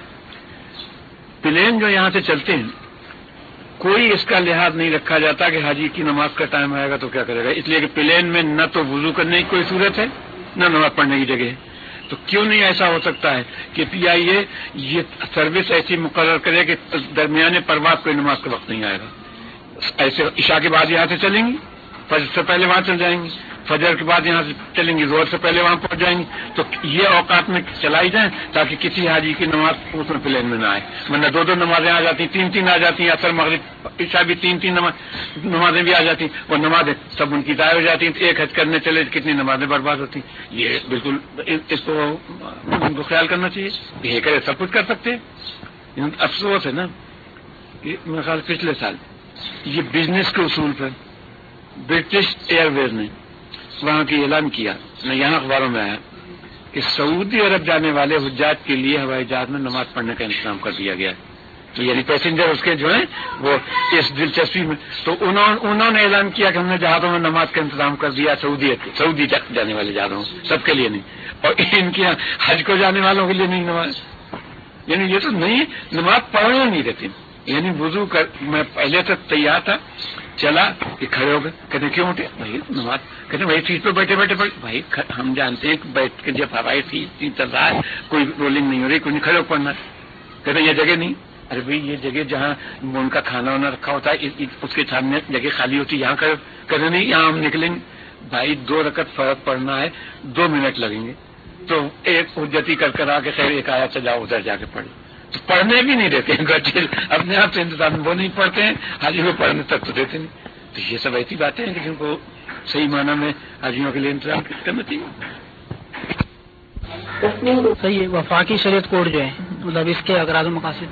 پلین جو یہاں سے چلتے ہیں کوئی اس کا لحاظ نہیں رکھا جاتا کہ حاجی کی نماز کا ٹائم آئے گا تو کیا کرے گا. اس لیے کہ پلین میں نہ تو وضو کرنے کی کوئی صورت ہے نہ نماز پڑھنے کی جگہ ہے. تو کیوں نہیں ایسا ہو سکتا ہے کہ پی آئی اے یہ سروس ایسی مقرر کرے کہ درمیانے پرواز کوئی نماز کا وقت نہیں آئے گا. ایسے عشاء کے بعد یہاں سے چلیں گی, فجر سے پہلے وہاں چل جائیں گی, فجر کے بعد یہاں سے چلیں گی, زور سے پہلے وہاں پہنچ جائیں گی. تو یہ اوقات میں چلائی جائیں تاکہ کسی حاجی کی نماز اس میں پلین میں نہ آئے. ورنہ دو دو نمازیں آ جاتی, تین تین آ جاتی ہیں, اثر مغرب عشاء بھی تین تین نمازیں بھی آ جاتی ہیں. وہ نمازیں سب ان کی ضائع ہو جاتی ہیں. ایک حج کرنے چلے کتنی نمازیں برباد ہوتی ہیں. یہ بالکل اس کو ان کو خیال کرنا چاہیے. یہ کرے سب کچھ کر سکتے ہیں. افسوس ہے نا کہ میرے خیال پچھلے سال یہ بزنس کے اصول پر برٹش ایئر ویز نے وہاں کی اعلان کیا, میں یہاں اخباروں میں آیا کہ سعودی عرب جانے والے حجاج کے لیے ہوائی جہاز میں نماز پڑھنے کا انتظام کر دیا گیا ہے. تو یعنی پیسنجر اس کے جو ہیں وہ اس دلچسپی میں تو انہوں, انہوں نے اعلان کیا کہ ہم نے جہازوں میں نماز کا انتظام کر دیا سعودی سعودی جانے والے جہازوں, سب کے لیے نہیں, اور ان کے یہاں حج کو جانے والوں کے لیے نہیں نماز. یعنی یہ تو نہیں, نماز پڑھنے نہیں دیتے. یعنی وضو کر میں پہلے سے تیار تھا, چلا کہ کھڑے ہو گئے, کہتے کیوں اٹھے بھائی نماز, کہتے بھائی سیٹ پہ بیٹھے بیٹھے پڑھ بھائی ہم جانتے ہیں کہ بیٹھ کے جب ہوائی سیٹ چل رہا ہے کوئی رولنگ نہیں ہو رہی, کوئی نہیں, کھڑے ہو پڑھنا. کہتے یہ جگہ نہیں. ارے بھائی یہ جگہ جہاں ان کا کھانا وانا رکھا ہوتا ہے اس کے سامنے جگہ خالی ہوتی ہے, یہاں کھڑے. کہتے نہیں یہاں ہم نکلیں گے. بھائی دو رکعت فرض پڑھنا ہے, دو منٹ لگیں گے. تو ایک حجتی کر کر آ کے خیر ایک آیت سے جاؤ ادھر جا کے پڑھ. تو پڑھنے بھی نہیں دیتے ہیں, اپنے آپ سے انتظام وہ نہیں پڑھتے ہیں, حاجی کو پڑھنے تک تو دیتے نہیں. تو یہ سب ایسی باتیں ہیں کہ جن کو صحیح معنی میں حاجیوں کے لیے انتظام کرنا چاہیے. صحیح ہے. وفاقی شریعت کوڈ جو ہے مطلب اس کے اغراض و مقاصد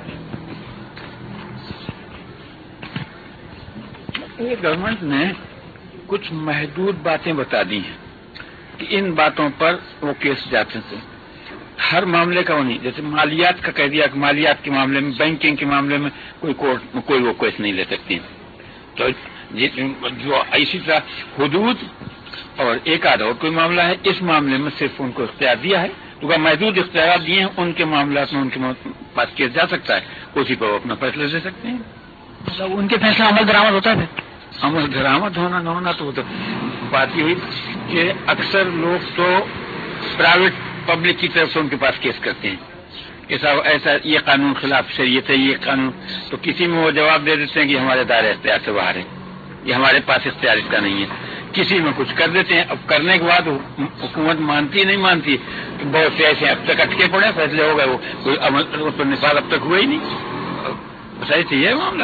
یہ گورنمنٹ نے کچھ محدود باتیں بتا دی ہیں کہ ان باتوں پر وہ کیس جاتے تھے. ہر معاملے کا وہ نہیں, جیسے مالیات کا کہہ دیا کہ مالیات کے معاملے میں, بینکنگ کے معاملے میں کوئی کورٹ کوئی وہ کیس نہیں لے سکتی. تو جو اسی طرح حدود اور ایک آدھا اور کوئی معاملہ ہے, اس معاملے میں صرف ان کو اختیار دیا ہے. تو محدود اختیارات دیے ہیں, ان کے معاملات میں ان کے پاس کیس جا سکتا ہے, اسی پر وہ اپنا فیصلہ دے سکتے ہیں. مطلب ان کے فیصلہ عمل درآمد ہوتا ہے. عمل درآمد ہونا نہ ہونا تو بات یہ ہوئی کہ اکثر لوگ تو پرائیویٹ پبلک کی طرف سے ان کے پاس کیس کرتے ہیں ایسا ایسا یہ قانون خلاف شریعت ہے, یہ قانون, تو کسی میں وہ جواب دے دیتے ہیں کہ ہمارے دائرے اختیار سے باہر ہے, یہ ہمارے پاس اختیار اس کا نہیں ہے. کسی میں کچھ کر دیتے ہیں. اب کرنے کے بعد حکومت مانتی نہیں مانتی, بہت سے ایسے اب تک اٹکے پڑے, فیصلے ہو گئے, وہ کوئی اس پر نفاذ اب تک ہوا ہی نہیں. صحیح صحیح ہے معاملہ,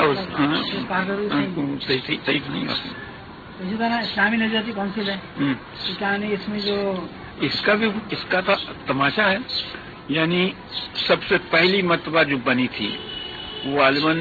صحیح صحیح نہیں ہوتا. اسی طرح اسلامی نظریاتی کونسل ہے, کیا نہیں اس میں جو اس کا بھی اس کا تو تماشا ہے. یعنی سب سے پہلی مرتبہ جو بنی تھی وہ غالباً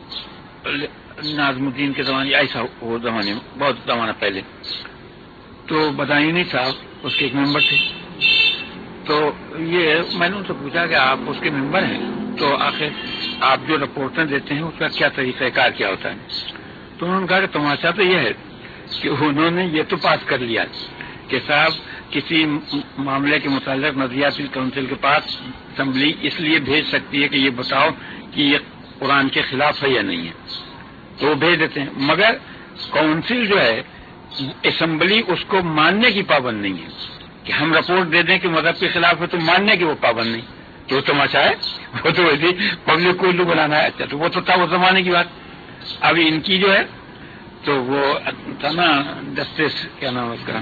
ناظم الدین کے زمانے, ایسا وہ زمانے میں بہت زمانہ پہلے, تو بدائنی صاحب اس کے ایک ممبر تھے. تو یہ میں نے ان سے پوچھا کہ آپ اس کے ممبر ہیں تو آخر آپ جو رپورٹیں دیتے ہیں اس کا کیا طریقہ کار کیا ہوتا ہے. تو انہوں نے کہا کہ تماشا تو یہ ہے کہ انہوں نے یہ تو پاس کر لیا کہ صاحب کسی معاملے کے متعلق نظریاتی کونسل کے پاس اسمبلی اس لیے بھیج سکتی ہے کہ یہ بتاؤ کہ یہ قرآن کے خلاف ہے یا نہیں ہے, تو وہ بھیج دیتے ہیں. مگر کونسل جو ہے اسمبلی اس کو ماننے کی پابند نہیں ہے کہ ہم رپورٹ دے دیں کہ مذہب کے خلاف ہے تو ماننے کی وہ پابند نہیں. تو وہ تماشا ہے, وہ تو ویسے پبلک کو الو بنانا ہے. اچھا, تو وہ تو تھا وہ زمانے کی بات. ابھی ان کی جو ہے تو وہ تھا نا جسٹس, کیا نام ہے اس کا,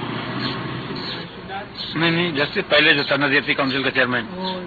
نہیں نہیں جسٹس پہلے جو تھا نظریاتی کونسل کا چیئرمین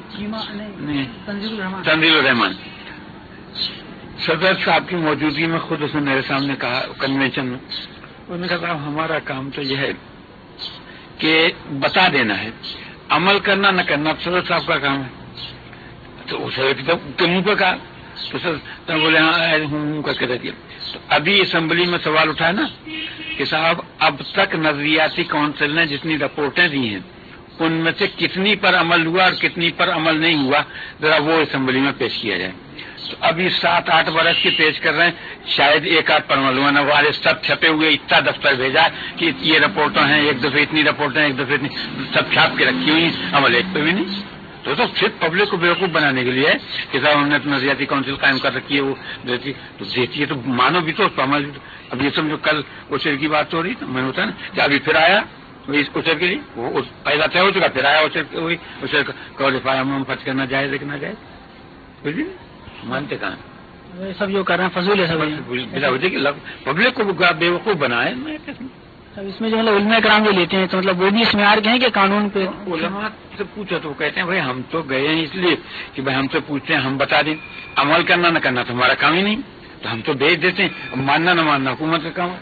تنزیل الرحمان, صدر صاحب کی موجودگی میں خود اس نے میرے سامنے کہا کنونشن میں, انہوں نے کہا ہمارا کام تو یہ ہے کہ بتا دینا ہے, عمل کرنا نہ کرنا صدر صاحب کا کام ہے. تو اس منہ پہ کہا تو سر بولے ہاں ہوں کر کے رہ دیا. تو ابھی اسمبلی میں سوال اٹھا نا کہ صاحب اب تک نظریاتی کونسل نے جتنی رپورٹیں دی ہیں ان میں سے کتنی پر عمل ہوا اور کتنی پر عمل نہیں ہوا, ذرا وہ اسمبلی میں پیش کیا جائے. تو ابھی سات آٹھ برس کی پیش کر رہے ہیں, شاید ایک آدھ پر عمل ہوا نہ, والے سب چھپے ہوئے اتنا دفتر بھیجا کہ یہ رپورٹیں ہیں, ایک دفعہ اتنی رپورٹیں, ایک دفعہ اتنی, سب چھاپ کے رکھی ہوئی, عمل ایک پہ بھی نہیں. تو تو صرف پبلک کو بیوقوف بنانے کے لیے کہ صاحب ہم نے نظریاتی کونسل قائم کر رکھی ہے, وہ دیتی تو دیتی ہے تو مانو بھی تو اس پر عمل بھی تو. اب یہ سمجھو کل اچر کی بات ہو رہی تو میں ہوتا نا کہ ابھی پھر آیا اس اچر کے لیے, وہ پیدا طے ہو چکا, پھر آیا اچر ہوئی, اچر کا دفاع ہم خرچ کرنا جائز ہے کہ نہ جائز, بجے مانتے کہاں سب جو کر رہے ہیں فضول ہے سب, بلا وجہ کہ پبلک کو بیوقوف بنائے. اس میں جو مطلب علماء کرام جو لیتے ہیں تو مطلب وہ بھی اس معیار کے ہیں کہ قانون پہ علماء سے پوچھو تو وہ کہتے ہیں بھائی ہم تو گئے ہیں اس لیے کہ بھائی ہم سے پوچھتے ہیں, ہم بتا دیں, عمل کرنا نہ کرنا تو ہمارا کام ہی نہیں, تو ہم تو بھیج دیتے ہیں, اب ماننا نہ ماننا حکومت کا کام ہے.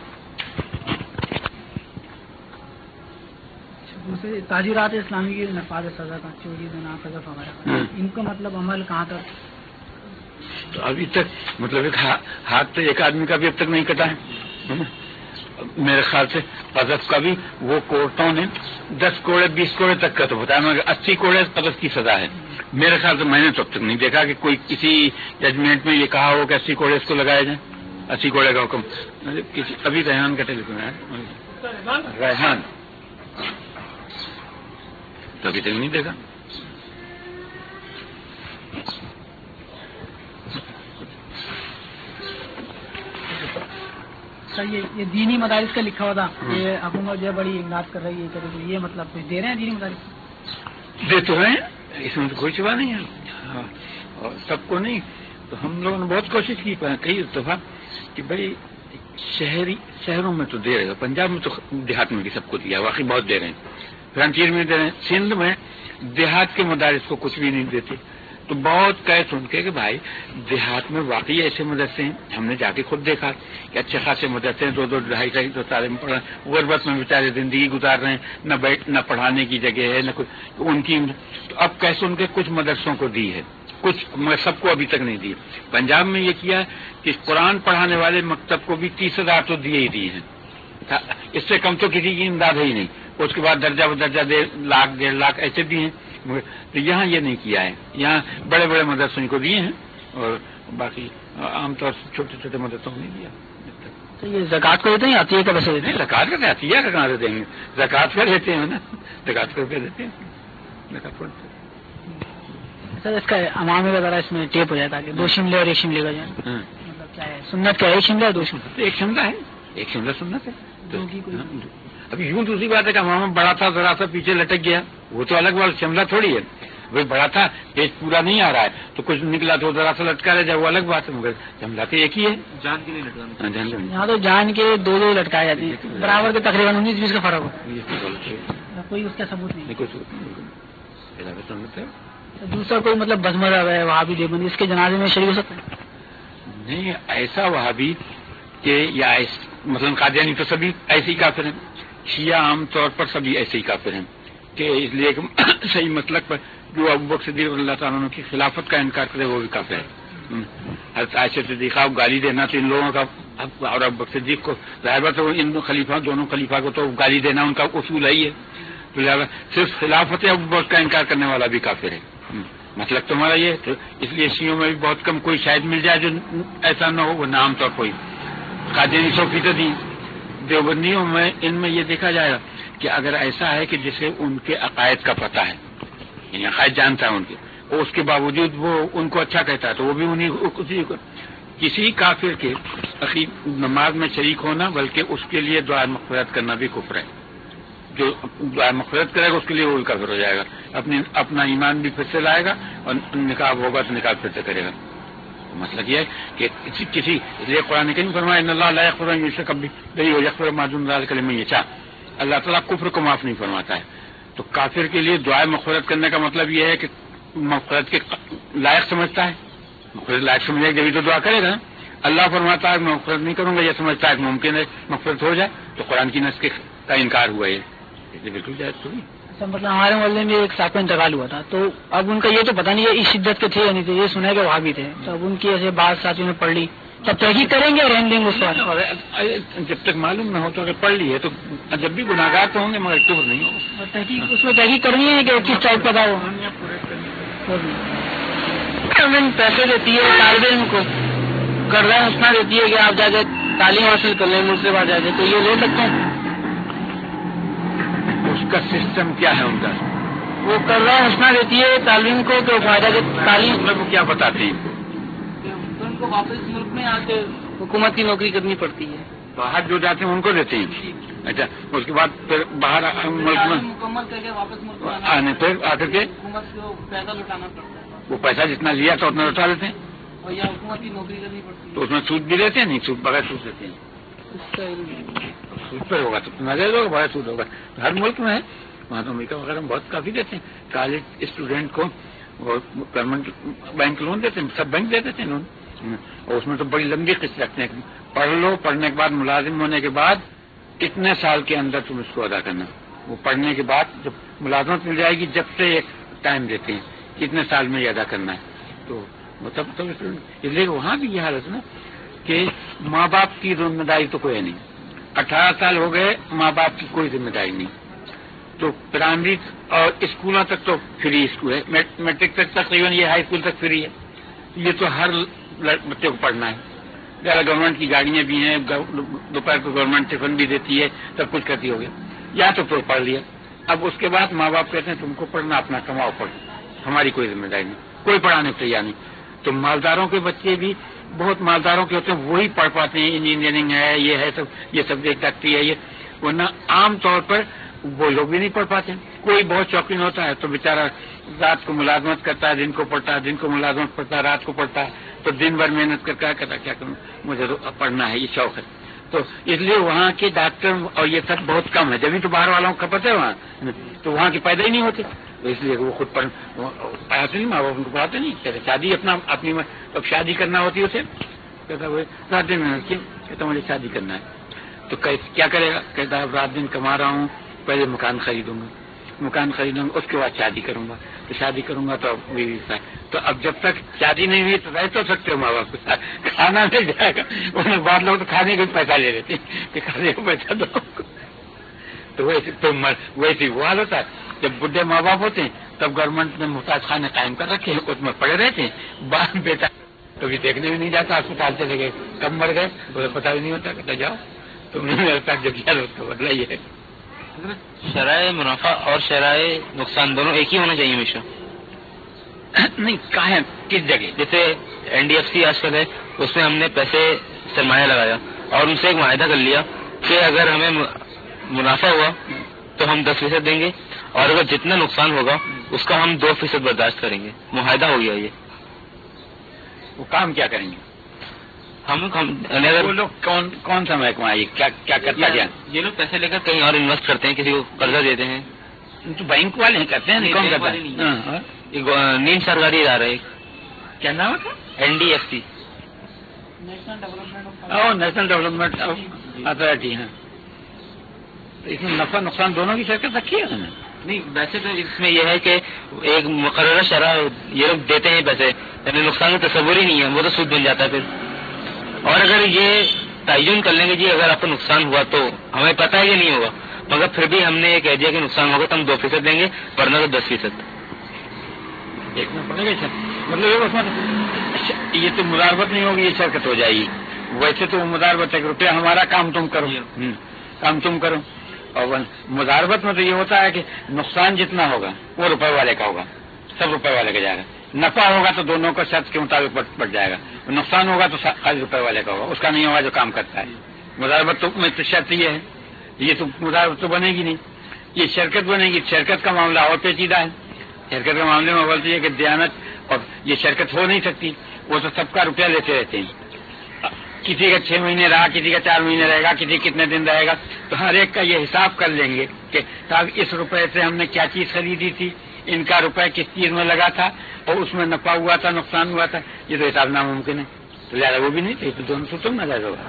دوسرے تعزیرات اسلامی کی نفاذ سزا کا, چوری دینا قذف وغیرہ, ان کا مطلب عمل کہاں تک؟ تو ابھی تک مطلب ایک ہاتھ تو ایک آدمی کا بھی اب تک نہیں کٹا ہے میرے خیال سے. قذف کا بھی وہ کورٹوں نے دس کوڑے بیس کوڑے تک کا تو بتایا, مگر اسی کوڑے قذف کی سزا ہے میرے خیال سے. میں نے تو اب تک نہیں دیکھا کہ کوئی کسی ججمنٹ میں یہ کہا ہو کہ اسی کوڑے اس کو لگائے جائیں, اسی کوڑے کا حکم. ابھی ریحان کا ٹیلی فون ہے, ریحان تو ابھی تک نہیں دیکھا. یہ دینی مدارس کا لکھا ہوا تھا, یہ حکومت جو بڑی امداد کر رہی ہے, یہ مطلب کچھ دے رہے ہیں دینی مدارس؟ دے تو رہے ہیں, اس میں تو کوئی شبہ نہیں ہے, اور سب کو نہیں. تو ہم لوگوں نے بہت کوشش کی کئی دفعہ کہ بھائی شہری شہروں میں تو دے رہے ہیں, پنجاب میں تو دیہات میں بھی سب کو دیا, واقعی بہت دے رہے ہیں, فرنٹیئر میں دے رہے ہیں, سندھ میں دیہات کے مدارس کو کچھ بھی نہیں دیتے. تو بہت کہے سن کے کہ بھائی دیہات میں واقعی ایسے مدرسے ہیں, ہم نے جا کے خود دیکھا کہ اچھے خاصے مدرسے ہیں, دو دو ڈھائی ڈھائی دو سال میں پڑھ رہے ہیں, غربت میں بیچارے زندگی گزار رہے ہیں, نہ بیٹھ نہ پڑھانے کی جگہ ہے نہ کچھ. تو ان کی تو اب کہہ سن کے کچھ مدرسوں کو دی ہے, کچھ سب کو ابھی تک نہیں دی. پنجاب میں یہ کیا ہے کہ قرآن پڑھانے والے مکتب کو بھی تیس ہزار تو دیے ہی دیے ہیں, اس سے کم تو کسی کی امداد ہے ہی نہیں. اس کے بعد درجہ بدرجہ دے لاکھ ڈیڑھ لاکھ ایسے دیے ہیں. تو یہاں یہ نہیں کیا ہے, یہاں بڑے بڑے مدرسوں کو دیے ہیں اور باقی عام طور سے چھوٹے چھوٹے مدرسوں کو نہیں دیا. تو یہ زکات کو دیتے ہیں, آتی ہے کا ویسے نہیں, زکات کا آتی ہے کہاں سے دیں گے, زکات کا دیتے ہیں نا, زکات کر کے دیتے ہیں, زکات کو. سر اس کا عوام میں ذرا اس میں ٹیپ ہو جاتا ہے, دو شملے اور ایک شملے کا جائے, مطلب کیا ہے سنت کا ایک شملہ دو شملہ, ایک شملہ ہے, ایک شملہ سنت ہے. ابھی یوں دوسری بات ہے کہ ہمارا بڑا تھا ذرا سا پیچھے لٹک گیا, وہ تو الگ بات, شملہ تھوڑی ہے. وہی بڑا تھا پیج پورا نہیں آ رہا ہے تو کچھ نکلا تو ذرا سا لٹکا رہ جائے وہ الگ بات ہے، مگر ہم لاتے ایک ہی ہے. جان کے لیے لٹکانا. یہاں تو جان کے دو دو لٹکائے جاتے ہیں برابر کے تقریباً انیس بیس کا فرق ہو، کوئی اس کا ثبوت نہیں. دوسرا کوئی مطلب بد مذہب ہے وہاں بھی دیوبندی اس کے جنازے میں شریک ہو سکتا ہے؟ نہیں ایسا وہابی کہ یا مثلاً قادیانی تو سبھی ایسے ہی کافر ہیں، شیعہ عام طور پر سبھی ایسے ہی کافر ہیں کہ اس لیے صحیح مسلک پر جو ابو بکر صدیق اللہ تعالیٰ عنہ کی خلافت کا انکار کرے وہ بھی کافر ہے. حضرت عائشہ صدیقہ کو گالی دینا تو ان لوگوں کا، اور ابو بکر صدیق کو ظاہر بات ہے ان خلیفہ دونوں خلیفہ کو تو گالی دینا ان کا اصول ہے ہی ہے، تو لہٰذا صرف خلافت ابو بکر کا انکار کرنے والا بھی کافر ہے. مسلک تمہارا یہ تو اس لیے شیعوں میں بھی بہت کم کوئی شاید مل جائے جو ایسا نہ ہو، وہ نام طور کوئی قادیانی سو فیصدی. دیوبندیوں میں ان میں یہ دیکھا جائے گا کہ اگر ایسا ہے کہ جسے ان کے عقائد کا پتہ ہے، یعنی عقائد جانتا ہے ان کے، اور اس کے باوجود وہ ان کو اچھا کہتا ہے تو وہ بھی انہیں کسی کافر کے عقید نماز میں شریک ہونا بلکہ اس کے لیے دعا مغفرت کرنا بھی کفر ہے. جو دعا مغفرت کرے گا اس کے لیے وہ بھی کافر ہو جائے گا، اپنی اپنا ایمان بھی پھر سے لائے گا اور نکاح ہوگا تو نکاح پھر سے کرے گا. مسئلہ یہ ہے کہ کسی کسی اس لیے قرآن کریم فرمایا ان اللہ لا یغفر ان یشرک به ویغفر ما دون ذلک لمن یشاء، اللہ تعالیٰ کفر کو معاف نہیں فرماتا ہے. تو کافر کے لیے دعائیں مغفرت کرنے کا مطلب یہ ہے کہ مغفرت کے لائق سمجھتا ہے، مغفرت لائق سمجھے گا جبھی تو دعا کرے گا. اللہ فرماتا ہے میں مغفرت نہیں کروں گا، یہ سمجھتا ہے کہ ممکن ہے مغفرت ہو جائے تو قرآن کی نص کا انکار ہوا ہے، یہ بالکل جائز تھوڑی. مطلب ہمارے محلے میں ایک صاحب کا انتقال ہوا تھا تو اب ان کا یہ تو پتہ نہیں ہے اس شدت کے تھے یا نہیں تھے، یہ سنا ہے کہ وہاں بھی تھے، تو اب ان کی ایسے بات ساتھیوں نے پڑھ لی، تب تحقیق کریں گے اور رہنے دیں گے اس وقت؟ جب تک معلوم نہ ہو تو اگر پڑھ لی ہے تو جب بھی گناہگار تو ہوں گے مگر کفر نہیں ہوگا. تحقیق اس میں تحقیق کرنی ہے کہ کس ٹائپ کا تھا وہ. گورنمنٹ پیسے دیتی ہے طالب علم کو، کر رہے ہیں دیتی ہے کہ آپ جا کے تعلیم حاصل کر لیں ملک سے باہر جا کے، تو یہ لے سکتے ہیں؟ اس کا سسٹم کیا ہے ان کا؟ وہ کر رہا ہے حسنہ دیتی ہے تعلیم کو کہ فائدہ کے تعلیم کو کیا بتاتی ہیں؟ ان کو واپس ملک میں آ کے حکومت کی نوکری کرنی پڑتی ہے. باہر جو جاتے ہیں ان کو دیتے ہیں. اچھا اس کے بعد پھر باہر ملک میں مکمل کر کے واپس ملک آنے پھر آ کر کے حکومت کو پیسہ لوٹانا پڑتا ہے. وہ پیسہ جتنا لیا تھا اتنا لوٹا دیتے ہیں اور یا حکومت کی نوکری کرنی پڑتی ہے. تو اس میں سود بھی دیتے ہیں؟ نہیں سود بغیر سود دیتے ہیں. سود پر ہوگا تو نظر ہوگا بغیر سود ہوگا. ہر ملک میں ہے، وہاں تو امریکہ وغیرہ میں بہت کافی دیتے ہیں. کالج اسٹوڈینٹ کو گورنمنٹ بینک لون دیتے ہیں، سب بینک دے دیتے ہیں لون، اور اس میں تو بڑی لمبی قسط رکھتے ہیں. پڑھ لو، پڑھنے کے بعد ملازم ہونے کے بعد کتنے سال کے اندر تم اس کو ادا کرنا. وہ پڑھنے کے بعد جب ملازمت مل جائے گی جب سے ایک ٹائم دیتے ہیں کتنے سال میں یہ ادا کرنا ہے. تو مطلب تو اس لیے وہاں بھی یہ حالت نا کہ ماں باپ کی ذمہ داری تو کوئی نہیں. اٹھارہ سال ہو گئے ماں باپ کی کوئی ذمہ داری نہیں. تو پرائمری اور اسکولوں تک تو فری اسکول ہے، میٹرک تک تقریباً یہ ہائی اسکول تک فری ہے. یہ تو ہر بچے کو پڑھنا ہے. گورنمنٹ کی گاڑیاں بھی ہیں، دوپہر کو گورنمنٹ ٹفن بھی دیتی ہے، سب کچھ کرتی ہوگی. یا تو پڑھ لیا. اب اس کے بعد ماں باپ کہتے ہیں تم کو پڑھنا، اپنا کماؤ پڑھو، ہماری کوئی ذمہ داری نہیں، کوئی پڑھانے کو تیار نہیں. تو مالداروں کے بچے بھی بہت مالداروں کے ہوتے ہیں وہی پڑھ پاتے ہیں. انجینئرنگ ہے، یہ ہے، سب یہ سبجیکٹ ڈاکٹری ہے یہ، ورنہ عام طور پر وہ لوگ بھی نہیں پڑھ پاتے. کوئی بہت شوقین ہوتا ہے تو بیچارہ رات کو ملازمت کرتا ہے، دن کو پڑھتا ہے، دن کو ملازمت پڑھتا ہے، رات کو پڑھتا ہے، تو دن بھر محنت کر کے کہتا کیا کروں، مجھے تو پڑھنا ہے، یہ شوق ہے. تو اس لیے وہاں کے ڈاکٹر اور یہ سب بہت کم ہے. جبھی تو باہر والوں کو پتہ ہے وہاں تو وہاں کے پیدا ہی نہیں ہوتے. تو اس لیے وہ خود پڑھ پڑھاتے نہیں، ماں باپ ان کو پڑھاتے نہیں. کہتے شادی اپنا اپنی اب شادی کرنا ہوتی ہے اسے کہتا وہ رات دن محنت کی، کہتا مجھے شادی کرنا ہے. تو کیا کرے گا؟ کہتا ہے رات دن کما رہا ہوں، پہلے مکان خریدوں گا، مکان خریدوں گا، اس کے بعد شادی کروں گا. تو شادی کروں گا تو بیوی ہے. تو اب جب تک شادی نہیں ہوئی تو رہ تو سکتے ہو ماں باپ کے ساتھ، کھانا مل جائے گا. انہیں بعد لوگ تو کھانے کا پیسہ لے لیتے کہ کھانے کا پیسہ دو. تو ویسے تو ویسے وہ حال ہوتا ہے. جب بڈھے ماں باپ ہوتے ہیں تب گورنمنٹ نے محتاج خانے قائم کر رکھے ہیں، اس میں پڑے رہتے ہیں. بعد بیٹا کبھی دیکھنے بھی نہیں جاتا، اسپتال چلے گئے، کب مر گئے اسے پتا بھی نہیں ہوتا. کہتا جاؤ تم نے میرے ساتھ جو کیا اس کا بدلہ یہ ہے. شرائع منافع اور شرائع نقصان دونوں ایک ہی ہونا چاہیے ہمیشہ؟ نہیں کہاں کس جگہ؟ جیسے این ڈی ایف سی آج کل ہے، اس میں ہم نے پیسے سرمایہ لگایا اور ان سے ایک معاہدہ کر لیا کہ اگر ہمیں منافع ہوا تو ہم دس فیصد دیں گے اور اگر جتنا نقصان ہوگا اس کا ہم دو فیصد برداشت کریں گے. معاہدہ ہو گیا یہ. وہ کام کیا کریں گے؟ ہم وہ لوگ کون کون سا محکمہ ہے؟ کیا کیا کرتا کیا؟ یہ لوگ پیسے لے کر کہیں اور انویسٹ کرتے ہیں, کسی کو قرضہ دیتے ہیں. تو بینک والے ہیں کرتے ہیں, کون کرتا ہے؟ نیم سرکاری ادارہ ہے. کیا نام ہے؟ N D F C, national development authority. ہے اس میں نفع نقصان دونوں کی شرکت رکھی ہے انہوں نے؟ نہیں, ویسے تو اس میں یہ ہے کہ ایک مقررہ شرح یہ لوگ دیتے ہیں پیسے, یعنی نقصان کا تصور ہی نہیں ہے, وہ تو سود بن جاتا ہے پھر. اور اگر یہ تعین کر لیں گے جی اگر آپ کو نقصان ہوا تو ہمیں پتہ ہے کہ نہیں ہوگا, مگر پھر بھی ہم نے یہ کہہ دیا کہ نقصان ہوگا تو ہم دو فیصد دیں گے, ورنہ تو دس فیصد دیکھنا پڑے گا. مطلب یہ تو مداربت نہیں ہوگی, یہ شرکت ہو جائے گی. ویسے تو مداربت ہے کہ روپیہ ہمارا, کام تم کرو, کام تم کرو. اور مداربت میں تو یہ ہوتا ہے کہ نقصان جتنا ہوگا وہ روپے والے کا ہوگا, سب روپے والے کا جائے گا. نفع ہوگا تو دونوں کا شرط کے مطابق بڑھ جائے گا, نقصان ہوگا تو خالی روپے والے کا ہوگا, اس کا نہیں ہوگا جو کام کرتا ہے. مداربت تو میں تو شرط یہ ہے, یہ تو مداربت تو بنے گی نہیں, یہ شرکت بنے گی. شرکت کا معاملہ اور پیچیدہ ہے. شرکت کے معاملے میں بولتی ہے کہ دیانت اور یہ شرکت ہو نہیں سکتی, وہ تو سب کا روپیہ لیتے رہتے ہیں. کسی کا چھ مہینے رہا, کسی کا چار مہینے رہے گا, کسی کتنے دن رہے گا, تو ہر ایک کا یہ حساب کر لیں گے کہ اس روپے سے ہم نے کیا چیز خریدی تھی, ان کا روپے کس چیز میں لگا تھا, اور اس میں نفع ہوا تھا, نقصان ہوا تھا. یہ تو حساب ناممکن ہے, تو لہٰذا وہ بھی نہیں تھے, تو دونوں سوتوں میں نہ ہوگا.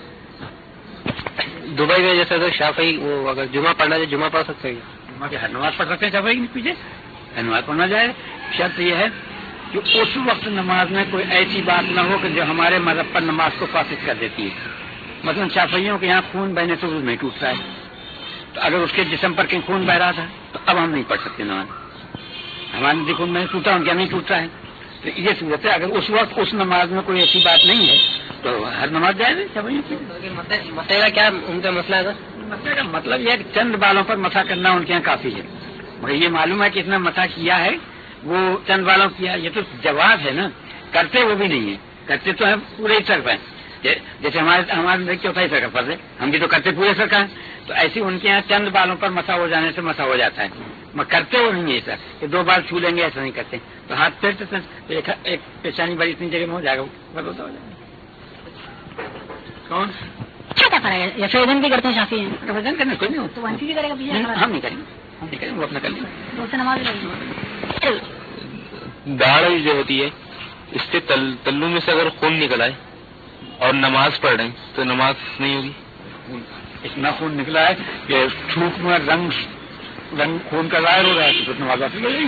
دبئی میں جیسے تو شافعی وہ اگر جمعہ پڑھنا چاہے جمعہ پڑھ سکتے ہیں, جمعہ کی ہر نماز پڑھ سکتے ہیں. شافعی نہیں پیچھے ہر نماز پڑھنا جائے. شرط یہ ہے کہ اس وقت نماز میں کوئی ایسی بات نہ ہو کہ جو ہمارے مذہب پر نماز کو فاسد کر دیتی ہے. مثلا شافعیوں کے یہاں خون بہنے سے نہیں ٹوٹتا ہے, تو اگر اس کے جسم پر کہیں خون بہ رہا تھا تو اب ہم نہیں پڑھ سکتے نماز. ہمارے خون میں ٹوٹا, ان کے نہیں ٹوٹتا ہے. تو یہ صورت ہے, اگر اس وقت اس نماز میں کوئی ایسی بات نہیں ہے تو ہر نماز جائے گی. مسئلہ کیا ان کا مسئلہ ہے؟ مسئلہ کا مطلب یہ ہے کہ چند بالوں پر مسا کرنا ان کے یہاں کافی ہے. مگر یہ معلوم ہے کہ اس نے مسا کیا ہے, وہ چند بالوں کیا, یہ تو جواز ہے نا. کرتے وہ بھی نہیں ہے, کرتے تو ہے پورے ہی سر پہ, جیسے ہمارے ہمارے چوتھا ہی سر کا فرض ہے, ہم بھی تو کرتے پورے سر کا ہے. تو ایسی ان کے یہاں چند بالوں پر مسا ہو جانے سے مسا ہو جاتا ہے, مگر کرتے وہ نہیں ہے سر کہ دو بال چھو لیں گے, ایسا نہیں کرتے. تو ہاتھ پھیرتے تو ایک پیشانی بڑی اتنی جگہ میں ہو جائے گا, وہ ہوتا ہو جائے گا. کون کیا پڑے گا, یا پھر وزن بھی کرتے ہیں شافی ہیں, تو وزن کرنے کوئی نہیں ہوتا, تو ونسی بھی کرے گا, ہم نہیں کریں گے, ہم نہیں کریں گے, وہ اپنا کر لیں گے. تو اس سے نماز لگے گی. داڑھ جو ہوتی ہے اس کے تلو میں سے اگر خون نکل آئے اور نماز پڑھ رہے ہیں تو نماز نہیں ہوگی. اتنا خون نکلا ہے کہ تھوک میں رنگ رنگ خون کا ظاہر ہو رہا ہے, تو نماز آپ کی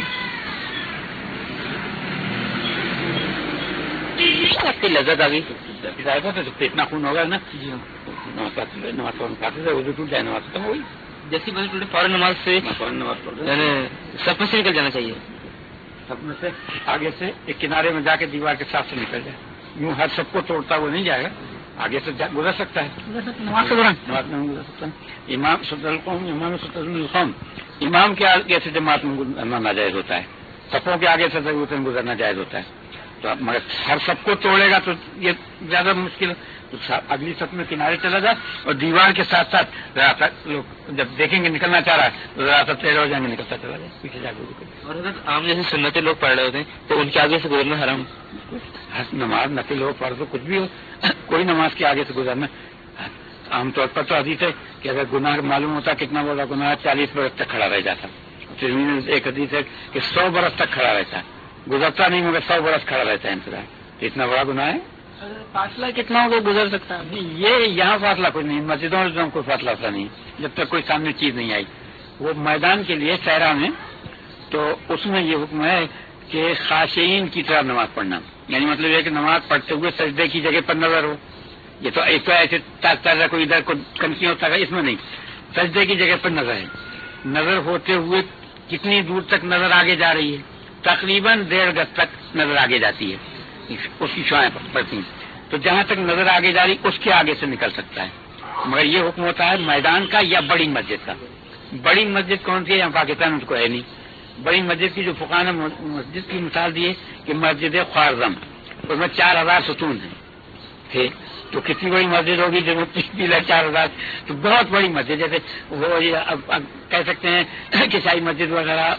آپ کی لذت آ گئی. اتنا خون ہوگا نا, نماز نماز پڑھتے تھے, وہ بھی ٹوٹ جائے, نماز ختم ہوگی. جیسی بس ٹوٹے فوراً نماز سے فوراً نماز پڑھ یعنی سب میں سے نکل جانا چاہیے. سب میں سے آگے سے ایک کنارے میں جا کے دیوار کے ساتھ سے نکل جائے. یوں ہر سب کو توڑتا وہ نہیں جائے گا, آگے سے گزر سکتا ہے. نماز کے دوران نماز میں گزر سکتا ہے. امام سطر القوم امام سطر القوم, امام کے آگے سے جماعت میں گزرنا ناجائز ہوتا ہے, سپوں کے آگے سے گزرنا جائز ہوتا ہے. تو مگر ہر سب کو توڑے گا تو یہ زیادہ مشکل ہے. تو اگلی سب میں کنارے چلا جائے اور دیوار کے ساتھ ساتھ ذرا سا لوگ جب دیکھیں گے نکلنا چاہ رہا ہے تو ذرا سا تیرے ہو جائیں گے, نکلتا چلا جائے, پیچھے جا کے. اور اگر عام جیسے سنتیں لوگ پڑھ رہے ہوتے ہیں تو ان کے آگے سے گزرنا حرام. نماز نفل ہو فرض ہو کچھ بھی ہو, کوئی نماز کے آگے سے گزرنا عام طور پر تو حدیث ہے کہ اگر گناہ معلوم ہوتا کتنا بڑا گناہ, چالیس برس تک کھڑا رہ جاتا. ایک حدیث ہے کہ سو برس تک کھڑا رہتا ہے, گزرتا نہیں مگر سو برس کھڑا رہتا ہے انتظار. اتنا بڑا گناہ ہے. فاصلہ کتنا ہوگا گزر سکتا ہے؟ یہ یہاں فاصلہ کوئی نہیں, مسجدوں میں کوئی فاصلہ ہوتا نہیں جب تک کوئی سامنے چیز نہیں آئی. وہ میدان کے لیے صحرا میں, تو اس میں یہ حکم ہے کہ خاشعین کی طرح نماز پڑھنا, یعنی مطلب یہ کہ نماز پڑھتے ہوئے سجدے کی جگہ پر نظر ہو. یہ تو ایک تو ایسے طرح کوئی ادھر کو کنکی ہوتا ہے, اس میں نہیں, سجدے کی جگہ پر نظر ہے. نظر ہوتے ہوئے کتنی دور تک نظر آگے جا رہی ہے, تقریباً ڈیڑھ گز تک نظر آگے جاتی ہے, اس کی شعائیں پڑتی ہیں. تو جہاں تک نظر آگے جا رہی اس کے آگے سے نکل سکتا ہے. مگر یہ حکم ہوتا ہے میدان کا یا بڑی مسجد کا. بڑی مسجد کون سی ہے, یہاں پاکستان میں تو ہے نہیں. بڑی مسجد کی جو فقہاء نے مسجد کی مثال دی ہے کہ مسجد خوارزم, اس میں چار ہزار ستون ہیں تھے. تو کتنی بڑی مسجد ہوگی جو چار ہزار, تو بہت بڑی مسجد. جیسے وہ اب کہہ سکتے ہیں کہ شاہی مسجد وغیرہ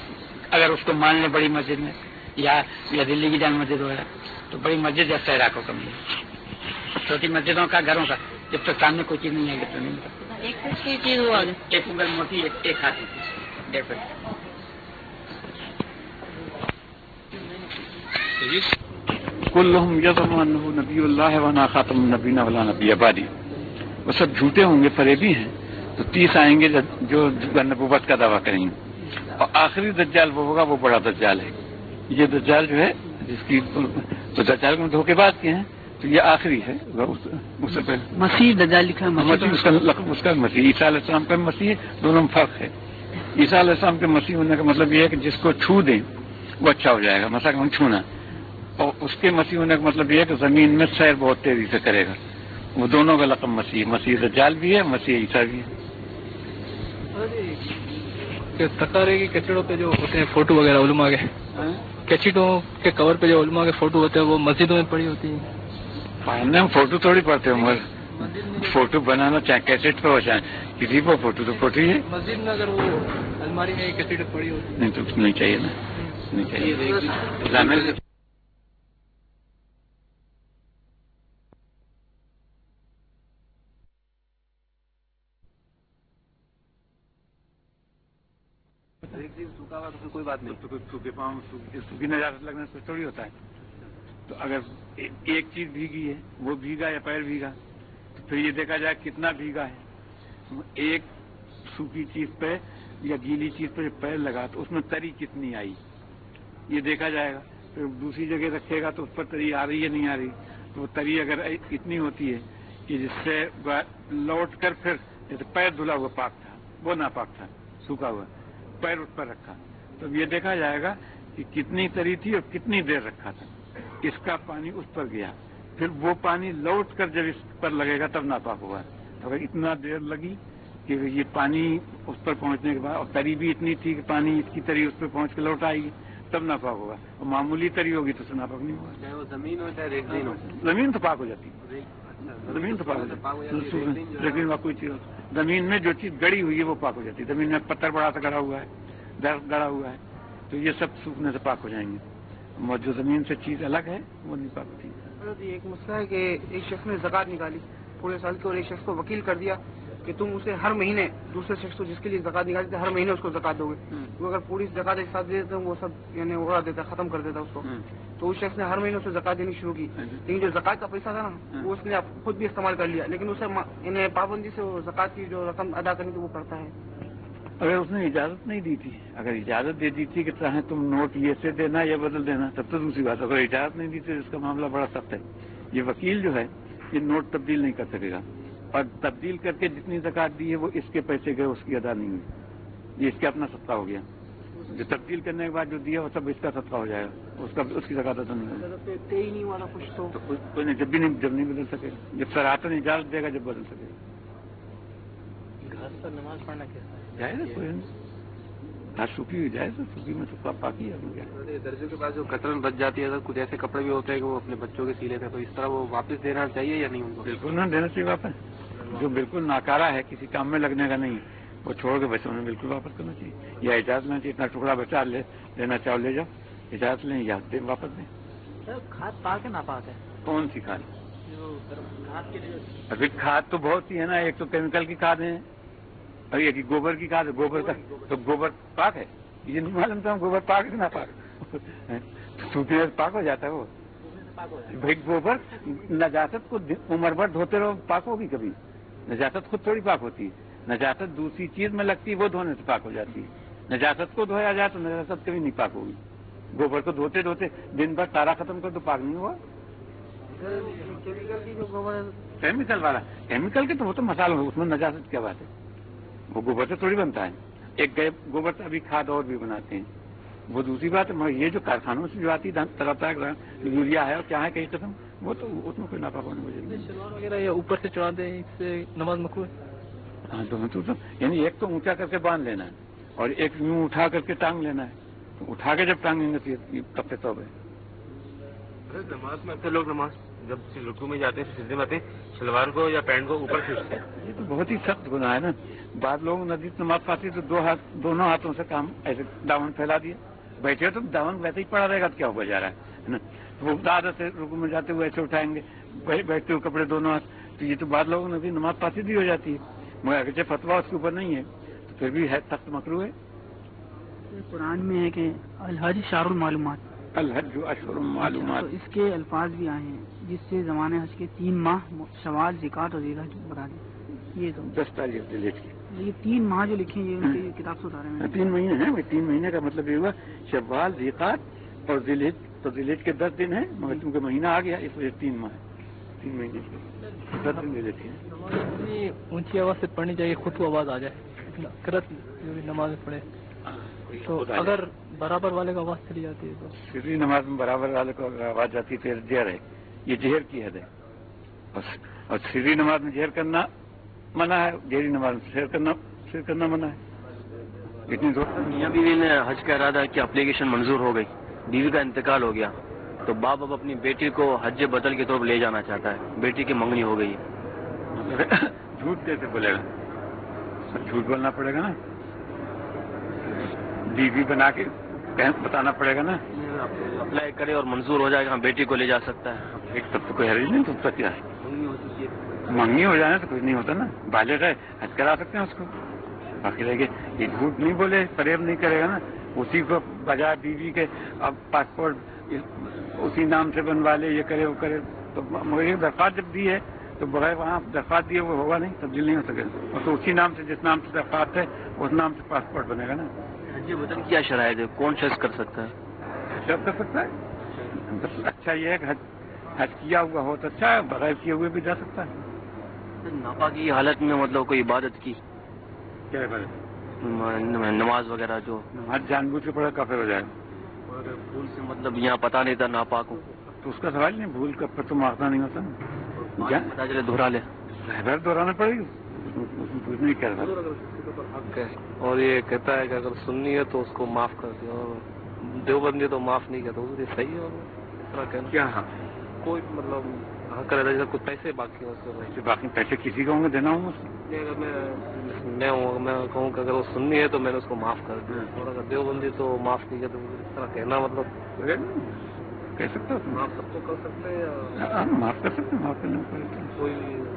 اگر اس کو مان لیں بڑی مسجد میں یا یا دلی کی جامع مسجد وغیرہ، تو بڑی مسجد یا صحرا کو کمی ہے، چھوٹی مسجدوں کا گھروں کا جب تک سامنے کوئی چیز نہیں آئے گی تو نہیں ہوتا. ایک چیز ہوا ایک انگل موٹی ایک ہاتھ ڈیڑھ کلہم یزعم انہ نبی اللہ وانا خاتم النبیین ولا نبی بعدی. وہ سب جھوٹے ہوں گے، فریبی ہیں. تو تیس آئیں گے جو نبوت کا دعویٰ کریں گے، اور آخری دجال وہ ہوگا، وہ بڑا دجال ہے. یہ دجال جو ہے جس کی تو دجال کو دھوکے باز کیے ہیں، تو یہ آخری ہے. اس سے پہلے مسیح دجال لکھا ہے، مسیح اس کا لقب اس کا مسیح. عیسیٰ علیہ السلام کا مسیح ہے، دونوں میں فرق ہے. عیسیٰ علیہ السلام کے مسیح ہونے کا مطلب یہ ہے کہ جس کو چھو دیں وہ اچھا ہو جائے گا، مثلا ہم چھونا. اور اس کے مسیح ہونے کا مطلب یہ ہے کہ زمین میں سیر بہت تیزی سے کرے گا. وہ دونوں کا لقب مسیح، مسیح دجال بھی ہے، مسیح عیسیٰ بھی ہے. تقارے کی کچڑوں پہ جو ہوتے ہیں فوٹو وغیرہ علماء کے، کیسٹوں کے کور پہ جو علماء کے فوٹو ہوتے ہیں وہ مسجدوں میں پڑی ہوتی ہیں. ہم فوٹو تھوڑی پڑتے ہیں، مگر فوٹو بنانا چاہے کیسٹ پہ ہو چاہے کسی پہ فوٹو تو فوٹو ہی ہے. مسجد میں اگر وہ الماری میں کیسٹ پڑی ہوتی نہیں تو نہیں چاہیے نا، نہیں چاہیے. سوکھا ہوا تو کوئی بات نہیں، تو سوکھے پاؤں سوکھی نجاست لگنے سے تھوڑی ہوتا ہے. تو اگر ایک چیز بھیگی ہے، وہ بھیگا یا پیر بھیگا، تو پھر یہ دیکھا جائے کتنا بھیگا ہے. ایک سوکھی چیز پہ یا گیلی چیز پہ پیر لگا تو اس میں تری کتنی آئی یہ دیکھا جائے گا. پھر دوسری جگہ رکھے گا تو اس پر تری آ رہی ہے نہیں آ رہی. تو وہ تری اگر اتنی ہوتی ہے کہ جس سے لوٹ کر پھر جیسے پیر دھلا ہوا پاک تھا، وہ ناپاک تھا سوکھا ہوا، پیر اس پر رکھا، تو یہ دیکھا جائے گا کہ کتنی تری تھی اور کتنی دیر رکھا تھا. اس کا پانی اس پر گیا، پھر وہ پانی لوٹ کر جب اس پر لگے گا تب ناپاک ہوا. تو اگر اتنا دیر لگی کہ یہ پانی اس پر پہنچنے کے بعد، اور تری بھی اتنی تھی کہ پانی اس کی تری اس پہ پہنچ کے لوٹ آئے گی، تب ناپاک ہوگا. اور معمولی تری ہوگی تو ناپاک نہیں ہوگا. چاہے وہ زمین ہو چاہے ریگزین ہو، زمین تو پاک ہو جاتی ہے، زمین تو پاک ہو جاتی ہے. لیکن کوئی چیز زمین میں جو چیز گڑی ہوئی ہے وہ پاک ہو جاتی ہے. زمین میں پتھر بڑا سا گڑا ہوا ہے، درخت گڑا ہوا ہے، تو یہ سب سوکھنے سے پاک ہو جائیں گے. جو زمین سے چیز الگ ہے وہ نہیں پاک ہوتی. ایک مسئلہ ہے کہ ایک شخص نے زکات نکالی پورے سال کی، اور ایک شخص کو وکیل کر دیا کہ تم اسے ہر مہینے دوسرے شخص کو جس کے لیے زکات نکالی تھی ہر مہینے اس کو زکات دو گے. وہ اگر پوری زکات ایک ساتھ دے دیتے وہ سب یعنی اڑا دیتا، ختم کر دیتا اس کو. تو اس شخص نے ہر مہینے اسے زکات دینی شروع کی، لیکن جو زکات کا پیسہ تھا نا وہ اس نے خود بھی استعمال کر لیا، لیکن اسے یعنی پابندی سے وہ زکات کی جو رقم ادا کرنی تھی وہ کرتا ہے. اگر اس نے اجازت نہیں دی تھی، اگر اجازت دے دی تھی کہ چاہے تم نوٹ یہ سے دینا یا بدل دینا تب تو دوسری بات. اگر اجازت نہیں دی تھی اس کا معاملہ بڑا سخت ہے. یہ وکیل جو ہے یہ نوٹ تبدیل نہیں کر سکے گا، اور تبدیل کر کے جتنی زکات دی ہے وہ اس کے پیسے گئے، اس کی ادا نہیں ہوئی، یہ اس کا اپنا صدقہ ہو گیا. جو تبدیل کرنے کے بعد جو دیا وہ سب اس کا صدقہ ہو جائے گا، اس کا اس کی زکات ادا نہیں ہوگی. تو کوئی نہیں، جب بھی نہیں جب نہیں بدل سکے گا، جب سراہتن اجازت دے گا جب بدل سکے گا. گھاس پر نماز پڑھنا کیسا جائے گا کوئی نہیں، گھاس سوکھی ہوئی جائے گا، سوکھی میں تو پاکی ہے. درجے کے بعد جو کترن بچ جاتی ہے کچھ ایسے کپڑے بھی ہوتے ہیں کہ وہ اپنے بچوں کے سی لیتے ہیں، تو اس طرح وہ واپس دینا چاہیے یا نہیں ان کو؟ بالکل نہ دینا چاہیے واپس. جو بالکل ناکارہ ہے کسی کام میں لگنے کا نہیں وہ چھوڑ کے بچوں میں بالکل واپس کرنا چاہیے، یا اجازت لینا چاہیے. اتنا ٹکڑا بچا لے لینا چاہو لے جاؤ، اجازت لیں یا دیں واپس دیں. کھاد پاک ہے ناپاک ہے؟ کون سی کھاد؟ ابھی کھاد تو بہت سی ہے نا. ایک تو کیمیکل کی کھاد ہے اور ایک گوبر کی کھاد ہے. گوبر کا تو گوبر پاک ہے، یہ نہیں معلوم تھا گوبر پاک ہے نہ پاک. سوکھنے سے پاک ہو جاتا ہے وہ. بھائی گوبر نجاست کو عمر بھر دھوتے رہو پاک ہوگی کبھی؟ نجاست خود تھوڑی پاک ہوتی ہے. نجاست دوسری چیز میں لگتی ہے وہ دھونے سے پاک ہو جاتی ہے. نجاست کو دھویا جائے تو نجاست کبھی نہیں پاک ہوگی. گوبر کو دھوتے دھوتے دن بھر سارا ختم کر تو پاک نہیں ہوا. کیمیکل والا کیمیکل کے تو وہ تو مسالہ اس میں نجاست کیا بات ہے، وہ گوبر سے تھوڑی بنتا ہے. ایک گوبر سے ابھی کھاد اور بھی بناتے ہیں وہ دوسری بات ہے. مگر یہ جو کارخانوں سے جو آتی طرح طرح یوریا ہے اور کیا ہے کئی قسم، وہ تو اس میں کوئی ناپاک ہونے وجہ نہیں. شلوار وغیرہ یا اوپر سے چڑھا دیں اس سے نماز مکروہ ہے؟ ہاں دونوں تو یعنی ایک تو اونچا کر کے باندھ لینا ہے اور ایک یوں اٹھا کر کے ٹانگ لینا ہے. تو اٹھا کے جب ٹانگیں گے تو تب سے توبہ ہے. نماز میں اکثر لوگ نماز جب رکوع میں جاتے ہیں سجدے میں آتے ہیں شلوار کو یا پینٹ کو اوپر کھینچتے ہیں. یہ تو بہت ہی سخت گناہ ہے نا. بعض لوگوں نے نماز پڑھتی تو دو ہاتھ دونوں ہاتھوں سے کام ایسے دامن پھیلا دیا بیٹھے تو دامن ویسے ہی پڑا رہے گا تو کیا ہوا جا رہا ہے نا. وہ عادت سے رکوع میں جاتے ہوئے ایسے اٹھائیں گے, بیٹھتے ہوئے کپڑے دونوں ہاتھ, تو یہ تو بعض لوگوں نے بھی نماز پاسیدی ہو جاتی ہے, مگر اگرچہ فتویٰ اس کے اوپر نہیں ہے تو پھر بھی ہے سخت مکروہ ہے. قرآن میں ہے کہ الحج شہر المعلومات, الحج اشہر معلومات, تو اس کے الفاظ بھی آئے ہیں جس سے زمانے حج کے تین ماہ شوال, ذکات اور ذی الحج بتا دیں. یہ تو دس تاریخ ذی الحج کی یہ تین ماہ جو لکھے ہیں یہ ان کی کتاب سے اتارے ہیں. تین مہینے ہیں, وہ تین مہینے کا مطلب یہ ہوا شوال, ذیقات اور ذی الحج. تو ذی الحج کے دس دن ہیں, مگر چونکہ مہینہ آ گیا اس وجہ تین ماہ تین مہینے دس دن لے لیتے ہیں. اونچی آواز سے پڑھنی چاہیے, خود کو آواز آ جائے کرت جو بھی نماز پڑھے. تو اگر برابر والے کو آواز چلی جاتی ہے تو سری نماز میں برابر والے کو آواز جاتی ہے, جہر ہے, یہ جہر کی حد ہے. اور سری نماز میں جہر کرنا منع ہے, گہری نماز میں شیر کرنا شیر کرنا منع ہے. اتنی زور میاں بیوی نے حج کا ارادہ کی اپلیکیشن منظور ہو گئی, بیوی کا انتقال ہو گیا, تو باپ اب اپنی بیٹی کو حج بدل کی طرف لے جانا چاہتا ہے. بیٹی کی منگنی ہو گئی ہے. جھوٹ کیسے بولے گا, جھوٹ بولنا پڑے گا نا, بیوی بنا کے بتانا پڑے گا نا. اپلائی کرے اور منظور ہو جائے گا, بیٹی کو لے جا سکتا ہے. ایک تب تو کوئی حرج نہیں, تو کیا ہے منگنی ہو جانا تو کچھ نہیں ہوتا نا. بالغ ہے, حج کرا سکتے ہیں اس کو. باقی رہ گئے یہ جھوٹ نہیں بولے, فریب نہیں کرے گا نا, اسی کو بجائے بیوی کے اب پاسپورٹ اسی نام سے بنوا لے, یہ کرے وہ کرے. تو مگر درخواست جب دی ہے تو بغیر وہاں درخواست دی ہے وہ ہوگا نہیں, تبدیل نہیں ہو سکے. اور تو اسی نام سے جس نام سے درخواست ہے اس نام سے پاسپورٹ بنے گا نا. حج بدل کیا شرائط ہے, کون شخص کر سکتا ہے؟ سب کر سکتا ہے. اچھا یہ ہے کہ حج حج کیا ہوا ہو تو اچھا ہے, بغیر کیے ہوئے بھی جا سکتا ہے. ناپاکی حالت میں مطلب کوئی عبادت کی, کیا عبادت؟ نماز وغیرہ جو نماز جان بوجھ کے پڑھا کافر ہو جائے. اور بھول سے مطلب یہاں پتہ نہیں تھا ناپاک ہوں تو اس کا سوال نہیں, بھول کر پر تو مارتا نہیں ہوتا نا, پتا چلے دہرا لے, رہبر دہرانا پڑے گی, اس میں کچھ نہیں کر رہا. اور یہ کہتا ہے کہ اگر سننی ہے تو اس کو معاف کر دیا, اور دیوبندی تو معاف نہیں کرتا. یہ صحیح ہے, اس طرح کہنا کیا ہاں کوئی مطلب حق کرے جیسے کچھ پیسے باقی ہوں اس سے, باقی پیسے کسی کو ہوں گے دینا ہوں اس میں میں ہوں میں کہوں کہ اگر وہ سننی ہے تو میں نے اس کو معاف کر دیا, اور اگر دیوبندی تو معاف نہیں کرتا. اس طرح کہنا مطلب کہہ سکتا ہوں, معاف سب کو کر سکتے ہیں یا معاف کر سکتے ہیں, معاف کرنا کوئی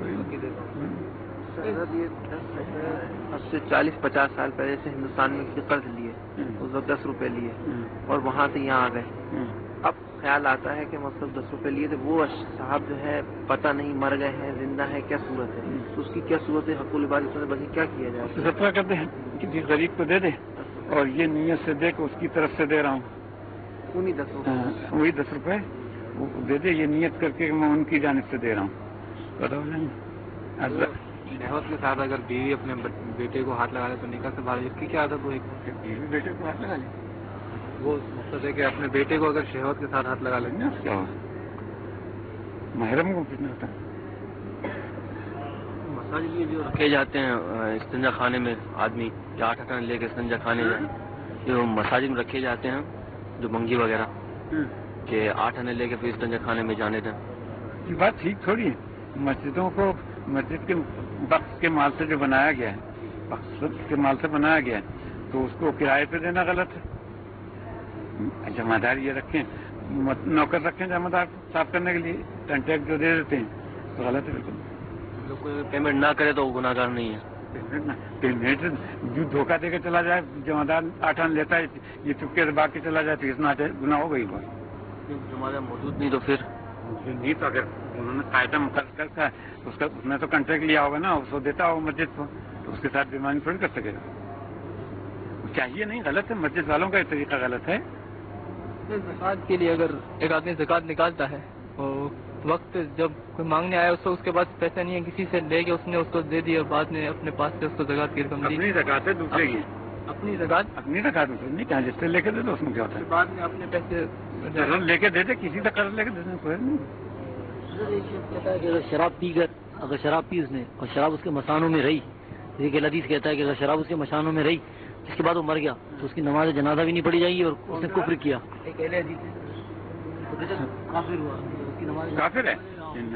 اب سے چالیس پچاس سال پہلے سے ہندوستان میں قرض لیے, اس وقت دس روپے لیے اور وہاں سے یہاں آ گئے. اب خیال آتا ہے کہ مطلب دس روپے لیے تھے, وہ صاحب جو ہے پتہ نہیں مر گئے ہیں زندہ ہے, کیا صورت ہے, تو اس کی کیا صورت ہے؟ حقوق العباد بلکہ کیا کیا جائے؟ صدقہ کرتے ہیں کسی غریب کو دے دے, اور یہ نیت سے دے کہ اس کی طرف سے دے رہا ہوں, انہیں دس روپے وہی دس روپے وہ دے دے, یہ نیت کر کے میں ان کی جانب سے دے رہا ہوں. پتا ہو جائیں شہوت کے ساتھ اگر بیوی اپنے بیٹے کو ہاتھ لگا لے تو نکاح سے باہر, اس کی کیا عادت ہوئی؟ بیوی بیٹے کو ہاتھ لگا لے, وہ مقصد ہے کہ اپنے بیٹے کو اگر شہوت کے ساتھ ہاتھ لگا لیں گے کیا ہو, محرم کو کتنا ہوتا ہے. مساجد میں جو رکھے جاتے ہیں استنجا خانے میں آدمی, یا آٹھ اٹھانے لے کے استنجا خانے جائیں, جو مساجد میں رکھے جاتے ہیں جو منگی وغیرہ, کہ آٹھ آنے لے کے پھر استنجا خانے میں جانے دیں. یہ بات ٹھیک تھوڑی ہے. مسجدوں کو مسجد کے وقت کے مال سے جو بنایا گیا ہے, وقت کے مال سے بنایا گیا ہے, تو اس کو کرائے پہ دینا غلط ہے. جمع دار یہ رکھیں, نوکر رکھیں جمع دار صاف کرنے کے لیے, کنٹریکٹ جو دے دیتے ہیں تو غلط ہے بالکل. لوگ کوئی پیمنٹ نہ کرے تو وہ گناہ گار نہیں ہے. پیمنٹ جو دھوکہ دے کے چلا جائے, جمع دار آٹھ آن لیتا ہے, یہ چپکے سے باقی چلا جائے تو اتنا گناہ ہو گئی. جمع دار موجود نہیں تو پھر نہیں, تو اگر انہوں نے قاعدہ مقرر کر اس کا اس نے تو کنٹریکٹ لیا ہوگا نا, اس کو دیتا ہوگا مسجد کو, تو اس کے ساتھ بیمانی تھوڑی کر سکے گا. چاہیے نہیں, غلط ہے, مسجد والوں کا یہ طریقہ غلط ہے. زکات کے لیے اگر ایک آدمی زکات نکالتا ہے اور وقت جب کوئی مانگنے آیا اس کو, اس کے پاس پیسہ نہیں ہے, کسی سے لے کے اس نے اس کو دے دیا, بعد میں اپنے پاس سے اس کو زکات کی رقم دی. اپنی زکات ہے دوسرے کی, اپنی زکات اپنی زکات نہیں کہاں, جس سے لے کے دے دو اس میں کیا ہوتا ہے. بعد میں اپنے پیسے لے کے دے دے, کسی سے قرض لے کے دے دیں, کوئی نہیں. کہتا ہے کہ اگر شراب پی کر اگر شراب پی اس نے اور شراب اس کے مسانوں میں رہی, جیسے کہ حدیث کہتا ہے کہ اگر شراب اس کے مسانوں میں رہی اس کے بعد وہ مر گیا تو اس کی نماز جنازہ بھی نہیں پڑھی جائے گی, اور اس نے کفر کیا, کافر ہوا, اس کی نماز کافر ہے.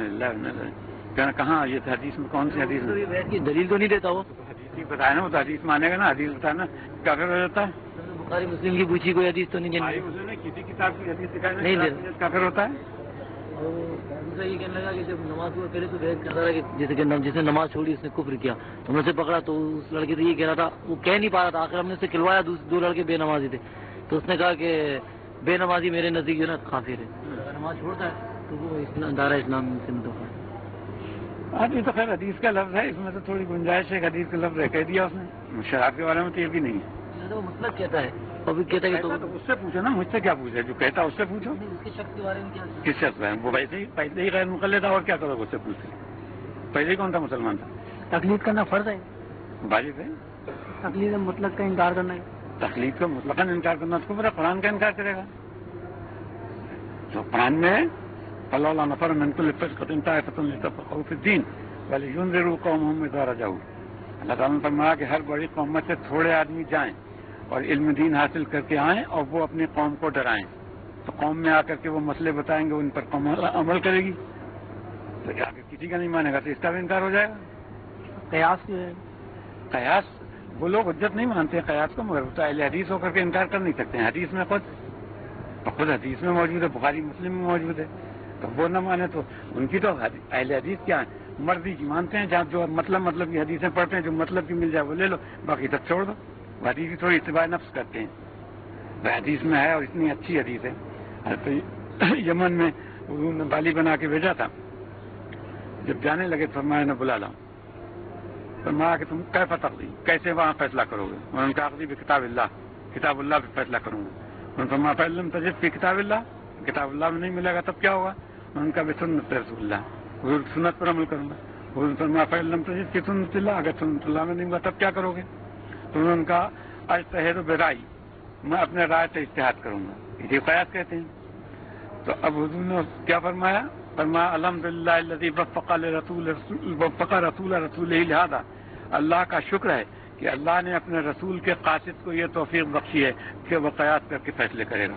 کہاں یہ حدیث میں کون سی حدیث کی دلیل تو نہیں دیتا وہ, حدیث بتایا نا, وہ تو حدیث مانے گا نا, حدیث بتانا کافر ہو جاتا ہے. بخاری مسلم کی پوچھی کوئی حدیث تو نہیں جانتے کسی کتاب کی حدیث دکھائی نہیں دے کافر ہوتا ہے. دوسرا یہ کہنے لگا کہ جب نماز کو پہلے تو بحث کرتا رہا کہ جیسے کہ جس نے نماز چھوڑی اس نے کفر کیا. ہم نے اسے پکڑا تو اس لڑکے سے یہ کہہ رہا تھا, وہ کہہ نہیں پا رہا تھا, آخر ہم نے اسے کھلوایا, دو لڑکے بے نمازی تھے, تو اس نے کہا کہ بے نمازی میرے نزدیک جو نا کافر ہے, نماز چھوڑتا ہے تو وہ دارا اسلام سے متفق ہے. ہاں یہ تو خیر حدیث کا لفظ ہے, اس میں تو تھوڑی گنجائش ہے, حدیث کا لفظ ہے کہہ دیا اس نے. شراب کے بارے میں تو یہ بھی نہیں ہے, وہ مطلب کہتا ہے ابھی کہتا ہے کہ تو اس سے پوچھو نا, مجھ سے کیا پوچھے, جو کہتا ہے اس سے پوچھو. اس کے شخص کے بارے میں کیا, کس شخص ہے وہ, ویسے ہی پہلے ہی غیر مقلد تھا, اور کیا کرو اس سے پوچھتے, پہلے ہی کون تھا مسلمان تھا. تقلید کرنا فرض ہے, واجب ہے. تقلید مطلق کا انکار کرنا ہے, تقلید کا مطلق انکار کرنا, تو پورا قرآن کا انکار کرے گا. تو قرآن میں فلولا نفر من كل فرقة طائفة ليتفقهوا في الدين ولينذروا قومهم إذا رجعوا. اللہ تعالیٰ نے فرمایا کہ ہر بڑی قوم سے تھوڑے آدمی جائیں اور علم دین حاصل کر کے آئیں اور وہ اپنی قوم کو ڈرائیں. تو قوم میں آ کر کے وہ مسئلے بتائیں گے, ان پر قوم عمل کرے گی, تو کیا کسی کا نہیں مانے گا تو اس کا بھی انکار ہو جائے گا. قیاس جو ہے, قیاس وہ لوگ حجت نہیں مانتے قیاس کو, مگر تو اہل حدیث ہو کر کے انکار کر نہیں سکتے ہیں. حدیث میں خود خود حدیث میں موجود ہے, بخاری مسلم میں موجود ہے, تو وہ نہ مانے تو ان کی تو اہل حدیث کیا ہے, مرضی کی مانتے ہیں, جہاں جو مطلب مطلب کی حدیثیں پڑھتے ہیں, جو مطلب کی مل جائے وہ لے لو, باقی تک چھوڑ دو. حدیث کی تھوڑی اتباع نفس کرتے ہیں, وہ حدیث میں ہے اور اتنی اچھی حدیث ہے. تو یمن میں انہوں نے بالی بنا کے بھیجا تھا, جب جانے لگے تو فرمایا نے بلا لاؤ, فرمایا کہ تم کیسا تقدیم کیسے وہاں فیصلہ کرو گے. انہوں نے کہا کہ کتاب اللہ, کتاب اللہ پہ فیصلہ کروں گا. انہوں نے فرمایا فعلم تجد فی کتاب اللہ, کتاب اللہ میں نہیں ملے گا تب کیا ہوگا. انہوں نے کہا بے سنت رسول اللہ, حضور سنت پر عمل کروں گا. انہوں نے فرمایا فعلم تجد فی سنت اللہ, اگر سنت اللہ میں نہیں ہوگا تب کیا کرو گے. تو انہوں نے کہا اجتہد برائی, میں اپنے رائے سے اجتہاد کروں گا, یہ قیاس کہتے ہیں. تو اب حضور نے کیا فرمایا, فرمایا الحمدللہ الذی وفق لرسول وفق رسول رسول لہذا, اللہ کا شکر ہے کہ اللہ نے اپنے رسول کے قاصد کو یہ توفیق بخشی ہے کہ وہ قیاس کر کے فیصلے کرے گا.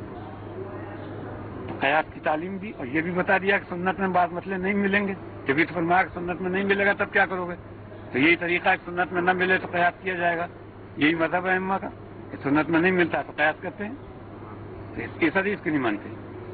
قیاس کی تعلیم دی, اور یہ بھی بتا دیا کہ سنت میں بعض مسئلے نہیں ملیں گے. جبھی تو فرمایا کہ سنت میں نہیں ملے گا تب کیا کرو گے. تو یہی طریقہ ہے کہ سنت میں نہ ملے تو قیاس کیا جائے گا. یہی مذہب ہے ائمہ کا کہ سنت میں نہیں ملتا تو قیاس کرتے ہیں. تو اس حدیث کو نہیں مانتے.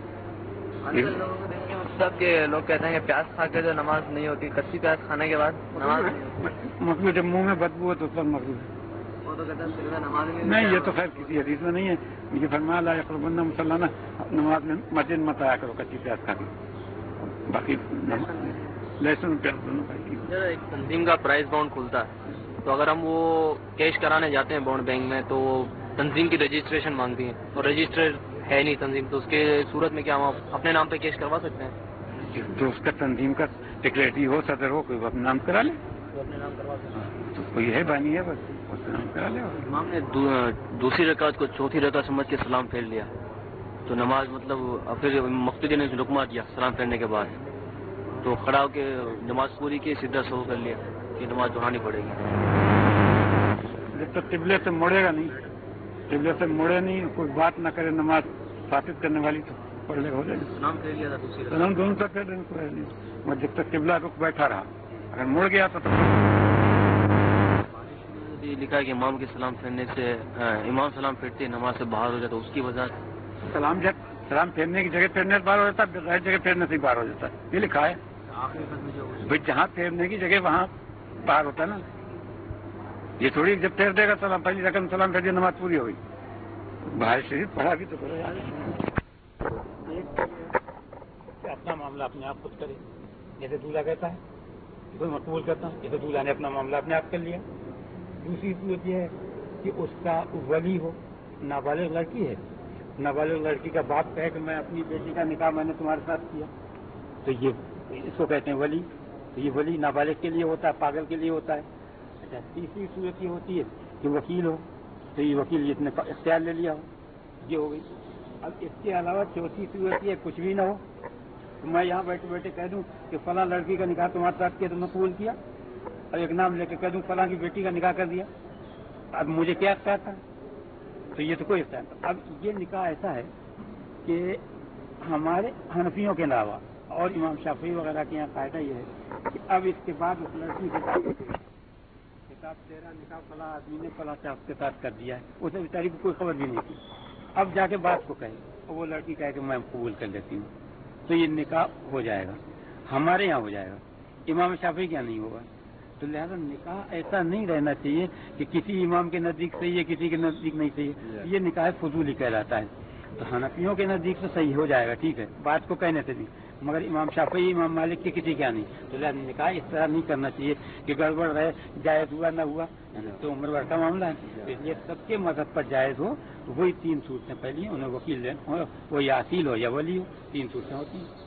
سب کے لوگ کہتے ہیں کہ پیاز کھا کے جو نماز نہیں ہوتی, کچی پیاز کھانے کے بعد نماز مطلب جب منہ میں بدبو ہے تو اس پر مقبول ہے. وہ تو کہتے ہیں نماز نہیں, یہ تو خیر کسی حدیث میں نہیں ہے. مجھے فرمایا لا یقربن مصلانا, نماز میں مسجد مت آیا کرو کچی پیاز کھا کے. باقی لہسن پیاز دونوں کھائیے. ایک تنظیم کا پرائز بانڈ کھلتا ہے, تو اگر ہم وہ کیش کرانے جاتے ہیں بانڈ بینک میں تو تنظیم کی رجسٹریشن مانگتی ہیں, اور رجسٹر ہے نہیں تنظیم, تو اس کے صورت میں کیا ہم اپنے نام پہ کیش کروا سکتے ہیں. جو اس کا تنظیم کا سیکریٹری ہو, صدر ہو, کوئی اپنا نام کرا لے, اپنے نام کروا سکتے ہیں. تو کوئی ہے بانی ہے بس اس کا نام کرا لے. امام نے دوسری رکعت کو چوتھی رکعت سمجھ کے سلام پھیر لیا, تو نماز مطلب پھر مقتدی نے رکما دیا سلام پھیرنے کے بعد, تو کھڑا ہو کے نماز پوری کی, سیدھا سو کر لیا کہ نماز دہرانی پڑے گی. جب تک قبلے سے مڑے گا نہیں, قبلے سے مڑے نہیں, کوئی بات نہ کرے نماز ثابت کرنے والی, تو پڑھ لے ہو جائے گا. سلام پھیر لیا تھا دوسری سلام دونوں تک پھیر دینے کو ہے نہیں, اور جب تک قبلہ رک بیٹھا رہا, اگر مڑ گیا تو لکھا ہے کہ امام کے سلام پھیرنے سے امام سلام پھیرتے نماز سے باہر ہو جاتا, اس کی وجہ سلام جب سلام پھیرنے کی جگہ پھیرنے سے باہر ہو جاتا ہے, غیر جگہ پھیرنے سے باہر ہو جاتا ہے. یہ لکھا ہے بھائی, جہاں پھیرنے کی جگہ وہاں باہر ہوتا ہے نا. یہ تھوڑی جب پھیر دے گا سلام, پہلی رقم سلام پھیر دیا نماز پوری ہو گئی. باہر شریف پڑھا بھی تو کرو یار, اپنا معاملہ اپنے آپ خود کرے. جیسے دولہا کہتا ہے کوئی مقبول کرتا ہوں, جیسے دولہا نے اپنا معاملہ اپنے آپ کر لیا. دوسری صورت یہ ہے کہ اس کا ولی ہو, نابالغ لڑکی ہے, نابالغ لڑکی کا باپ کہے کہ میں اپنی بیٹی کا نکاح میں نے تمہارے ساتھ کیا, تو یہ اس کو کہتے ہیں ولی. تو یہ ولی نابالغ کے لیے ہوتا ہے, پاگل کے لیے ہوتا ہے. اچھا, تیسری صورت یہ ہوتی ہے کہ وکیل ہو, تو یہ وکیل جس نے اختیار لے لیا ہو, یہ ہو گئی. اب اس کے علاوہ چوتھی صورت یہ کچھ بھی نہ ہو, تو میں یہاں بیٹھے بیٹھے کہہ دوں کہ فلاں لڑکی کا نکاح تمہارے ساتھ کیا, تم نے قبول کیا, اور ایک نام لے کے کہہ دوں فلاں کی بیٹی کا نکاح کر دیا. اب مجھے کیا اختیار تھا, تو یہ تو کوئی اختیار تھا. اب یہ نکاح ایسا ہے کہ ہمارے حنفیوں کے علاوہ اور امام شافعی وغیرہ کے یہاں قاعدہ یہ ہے کہ اب اس کے بعد اس لڑکی کے साथ तेरा निकाह फला आदमी ने फला से उसके साथ कर दिया है, उसे बेचारी को कोई खबर भी नहीं थी। अब जाके बात को कहे और वो लड़की कहे कि मैं कबूल कर लेती हूँ, तो ये निकाह हो जाएगा, हमारे यहाँ हो जाएगा, इमाम शाफी क्या नहीं होगा। तो लिहाजा निकाह ऐसा नहीं रहना चाहिए कि किसी इमाम के नजदीक सही है, किसी के नजदीक नहीं सही है, ये निकाह फजूली कहलाता है। तो हनफियों के नजदीक तो सही हो जाएगा, ठीक है, बात को कहने से भी, मगर इमाम शाफी इमाम मालिक के किसी क्या नहीं। तो लिहाजा निकाह इस तरह नहीं करना चाहिए कि गड़बड़ रहे, जायज हुआ न हुआ तो उम्र भर का मामला है। इसलिए सबके मजहब पर जायज हो तो वही तीन सूरतें पहली उन्हें वकील ले, वो या असील हो या वली हो, तीन सूरतें होती हैं।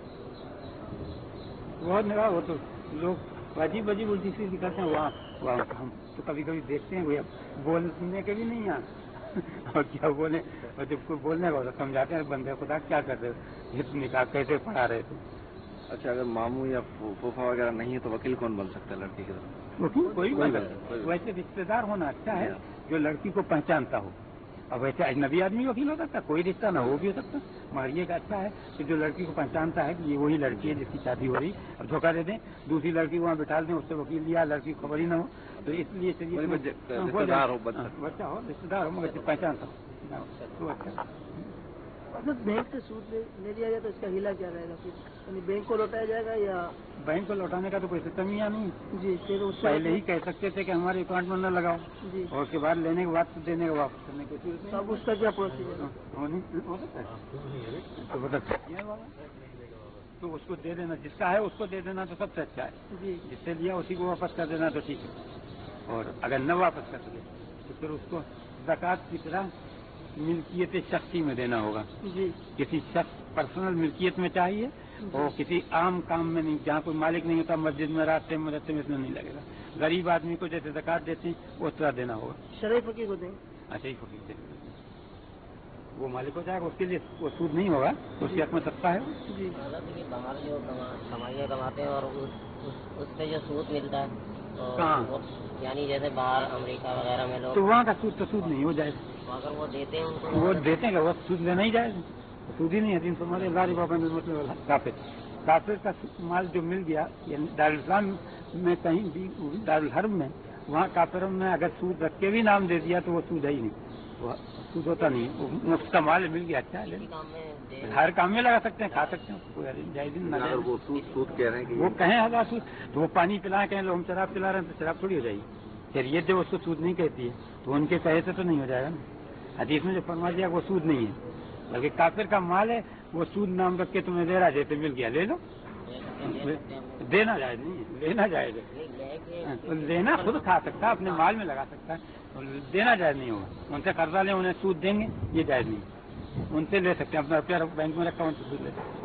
बहुत निकाह हो तो लोग अजीब अजीब उल्टी सीधी करते हैं, वहाँ वहाँ हम तो कभी कभी देखते हैं भैया बोलने के भी नहीं यहाँ और क्या बोले, और जब कोई बोलने का समझाते हैं बंदे खुदा क्या कर रहे हो, ये निकाह कैसे पढ़ा रहे थे। अच्छा, अगर मामू या फूफा वगैरह नहीं है तो वकील कौन बन सकता है लड़की की तरफ? वकील कोई बन सकता है। वैसे रिश्तेदार होना अच्छा है जो लड़की को पहचानता हो, और वैसे अजनबी आदमी वकील हो सकता है, कोई रिश्ता ना हो भी हो सकता, मगर ये अच्छा है कि जो लड़की को पहचानता है कि ये वही लड़की है जिसकी शादी हो रही, और धोखा दे दें, दूसरी लड़की को वहाँ बिठा दें, उससे वकील लिया, लड़की खबर ही ना हो, तो इसलिए चलिए रिश्तेदार हो, बच्चा हो, रिश्तेदार हो, मगर पहचानता हो तो अच्छा। अगर बैंक से सूद ले, ले लिया जाए तो इसका हिला क्या रहेगा फिर? यानी बैंक को लौटाया जाएगा या? बैंक को लौटाने का तो कोई सिस्टम ही नहीं जी, फिर उससे पहले ही कह सकते थे कि हमारे अकाउंट में न लगाओ जी, और उसके बाद लेने के बाद तो देने का वापस करने की जरूरत नहीं। अब उसका क्या प्रोसीजर हो सकता है तो बता सकती है बाबा, तो उसको दे देना, जिसका है उसको दे देना तो सबसे अच्छा है जी, जिससे लिया उसी को वापस कर देना तो ठीक है। और अगर न वापस कर सके तो फिर उसको ज़कात की तरह मिल्कियत शख्सी में देना होगा जी, किसी शख्स पर्सनल मिल्कियत में चाहिए और किसी आम काम में नहीं, जहाँ कोई मालिक नहीं होता, मस्जिद में रास्ते में रहते में इसमें नहीं लगेगा। गरीब आदमी को जैसे ज़कात देते हैं उस तरह देना होगा। शरई फकीर को देंगे? अच्छा ही फकीर देंगे, वो मालिक हो जाएगा, उसके लिए वो सूद नहीं होगा, उसके हक में सकता है जी। बाहर जो कमाइयाँ कमाते हैं और उससे जो सूद मिलता है कहाँ, यानी जैसे बाहर अमेरिका वगैरह में लोग, तो वहाँ का सूद तो सूद नहीं हो जाएगा। अगर वो देते हैं उनको, वो देते हैं वो सूद लेना ही जाएगा, सूद ही नहीं है। तीन सौ मारे लारी बाबा ने मतलब काफिर काफिर का माल जो मिल गया दारुल इस्लाम में कहीं भी, दारुल हर्ब में, वहाँ काफिरों में अगर सूद रख के भी नाम दे दिया तो वो सूद है ही नहीं, वो सूद होता नहीं, वो मुफ्त का माल मिल गया अच्छा है, हर काम में लगा सकते हैं, खा सकते हैं, जायज ना। अगर वो सूद सूद कह रहे हैं कि वो कहें हजार सूद, तो वो पानी पिला कहें हम शराब पिला रहे हैं तो शराब थोड़ी हो जाएगी, शरीयत जो उसको सूद नहीं कहती है तो उनके कहे से तो नहीं हो जाएगा ना। हदीस में जो फरमा दिया वो सूद नहीं है, बल्कि काफिर का माल है, वो सूद नाम रख के तुम्हें दे रहा है, जैसे मिल गया ले लो, देना जायज नहीं है, लेना जायज है, तो लेना खुद खा सकता है, अपने माल में लगा सकता है, और देना जायज नहीं होगा। उनसे कर्जा ले उन्हें सूद देंगे ये जायज नहीं, उनसे ले सकते हैं, अपना रुपया बैंक में रखा उनसे सूद ले सकते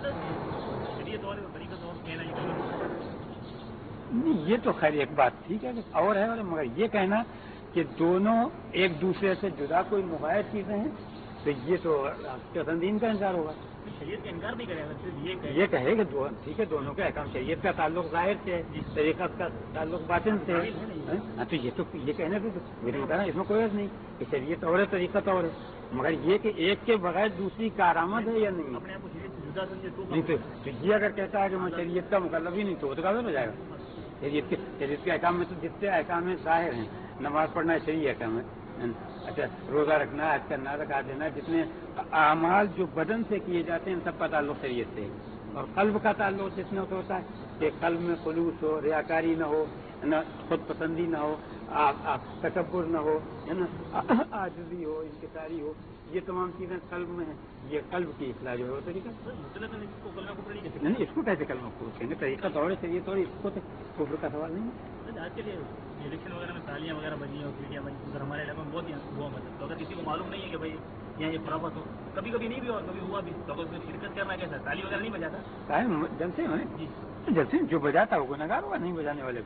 नहीं। ये तो खैर एक बात ठीक है और है, मगर ये कहना कि दोनों एक दूसरे से जुदा कोई मुबायद चीजें हैं तो ये तो पसंदीन का इंकार होगा। शरीयत का इनकार नहीं करेगा, सिर्फ ये ये कहे कि दो ठीक है, दोनों का अहकाम, शरीयत का ताल्लुक जाहिर से है, तरीक़त का ताल्लुक बातिन से है, हाँ तो ये तो ये कहने से मेरे को कहना इसमें कोई अर्थ नहीं कि शरीयत और है तरीक़त और है, मगर ये कि एक के बगैर दूसरी कारआमद है या नहीं, नहीं तो ये अगर कहता है कि मैं शरीयत का मुकल्लफ ही नहीं तो काफिर हो जाएगा। शरीयत के शरीयत के अहकाम में तो जितने अहकाम में ज़ाहिर हैं, नमाज पढ़ना शरीय अहकाम है, अच्छा रोजा रखना, हज करना, ज़कात देना, जितने अमाल जो बदन से किए जाते हैं सब का ताल्लुक शरीयत से, और कल्ब का ताल्लुक जिसमें होता है कि कल्ब में खुलूस हो, रियाकारी न हो, न खुद पसंदी न हो, तकब्बुर न हो, है ना, आजिज़ी हो, इंकिसारी हो, ये तमाम चीजें कल्ब में हैं। ये कल्ब की इस्लाह जो है वो तरीका नहीं, इसको कैसे कलमा कुफ्र कहेंगे, तरीका दौड़े चाहिए तो इसको तो कुफ्र का सवाल नहीं है। आज के लिए इलेक्शन वगैरह में तालियां वगैरह बजी और सीटियां बजी, उधर हमारे इलाके में बहुत हुआ, मतलब तो अगर किसी को मालूम नहीं है कि भाई यहाँ ये खराबत हो, कभी कभी नहीं भी और कभी हुआ भी, तो अगर उसमें शिरकत करना कैसा, ताली वगैरह नहीं बजाता जलसे हैं जी, जलसे जो बजाता होगा गुनहगार होगा, नहीं बजाने वाले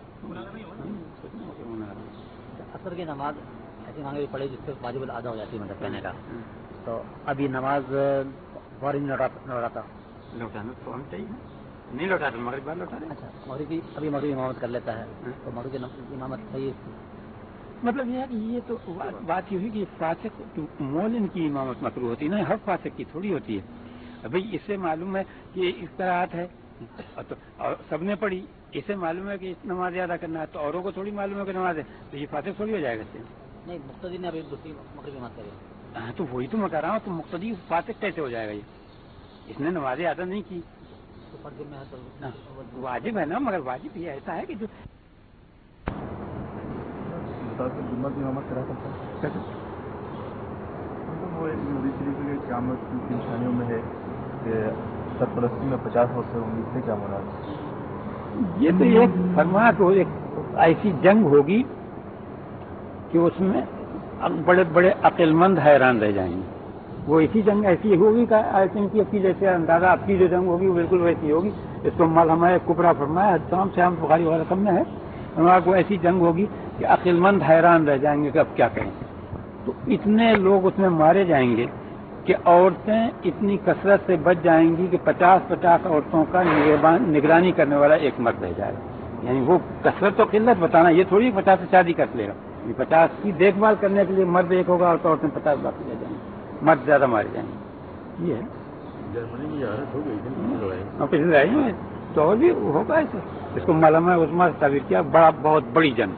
असर की नमाज ऐसी मांगे पड़े जिससे वाजिब अदा हो जाती है, मतलब कहने का तो अब ये नमाज फौरी नहीं लौटाता, लौटाना तो हम चाहिए नहीं लौटा तो मगरिब बाद लौटा रहे। अच्छा मगरिब की अभी मगरिब इमामत कर लेता है तो मगरिब की इमामत सही, मतलब ये है कि ये तो बात ये हुई कि फासिक मोलिन की इमामत मकरूह होती है ना, हर फासिक की थोड़ी होती है। भाई इससे मालूम है कि इस तरह है तो सबने पढ़ी इसे मालूम है कि इस नमाज अदा करना है, तो औरों को थोड़ी मालूम है कि नमाज है, तो ये फातिह थोड़ी हो जाएगा इससे। नहीं, मुक्तदी ने अभी दूसरी मगरिब की बात करें। हाँ, तो वही तो मैं कह रहा हूँ, तो मुक्तदी फातिह कैसे हो जाएगा? ये इसने नमाज अदा नहीं की तो फर्ज में है, तो वाजिब है ना, मगर वाजिब ये ऐसा है कि जो जुम्मा की इमामत करा सकता है। वो एक नबी शरीफ के क़यामत की निशानियों में है कि सरपरस्ती में पचास वर्ष होंगी, इससे क्या मुराद है? ये तो एक फरमा को एक ऐसी जंग होगी कि उसमें बड़े बड़े अक्लमंद हैरान रह जाएंगे। वो ऐसी जंग ऐसी होगी का इनकी अपनी जैसे अंदाजा आपकी जो जंग होगी वो बिल्कुल वैसी होगी। इसको मल हमारे कुबरा फरमाया तमाम से हम बुखारी वाला सब में है, हमारा को ऐसी जंग होगी कि अक्लमंद हैरान रह जाएंगे कि अब क्या करें। तो इतने लोग उसमें मारे जाएंगे कि औरतें इतनी कसरत से बच जाएंगी कि पचास पचास औरतों का निगरानी करने वाला एक मर्द रह जाएगा। यानी वो कसरत तो किल्लत बताना, ये थोड़ी पचास से शादी कर लेगा, ये पचास की देखभाल करने के लिए मर्द एक होगा और तो औरतें पचास बाकी रह जाएंगे, मर्द ज्यादा मारे जाएंगे। ये है जर्मनी में हालत हो गई और पिछले आई में तो और भी होगा ऐसे। इसको मालूम है उसमें तबीर किया बड़ा बहुत बड़ी जंग।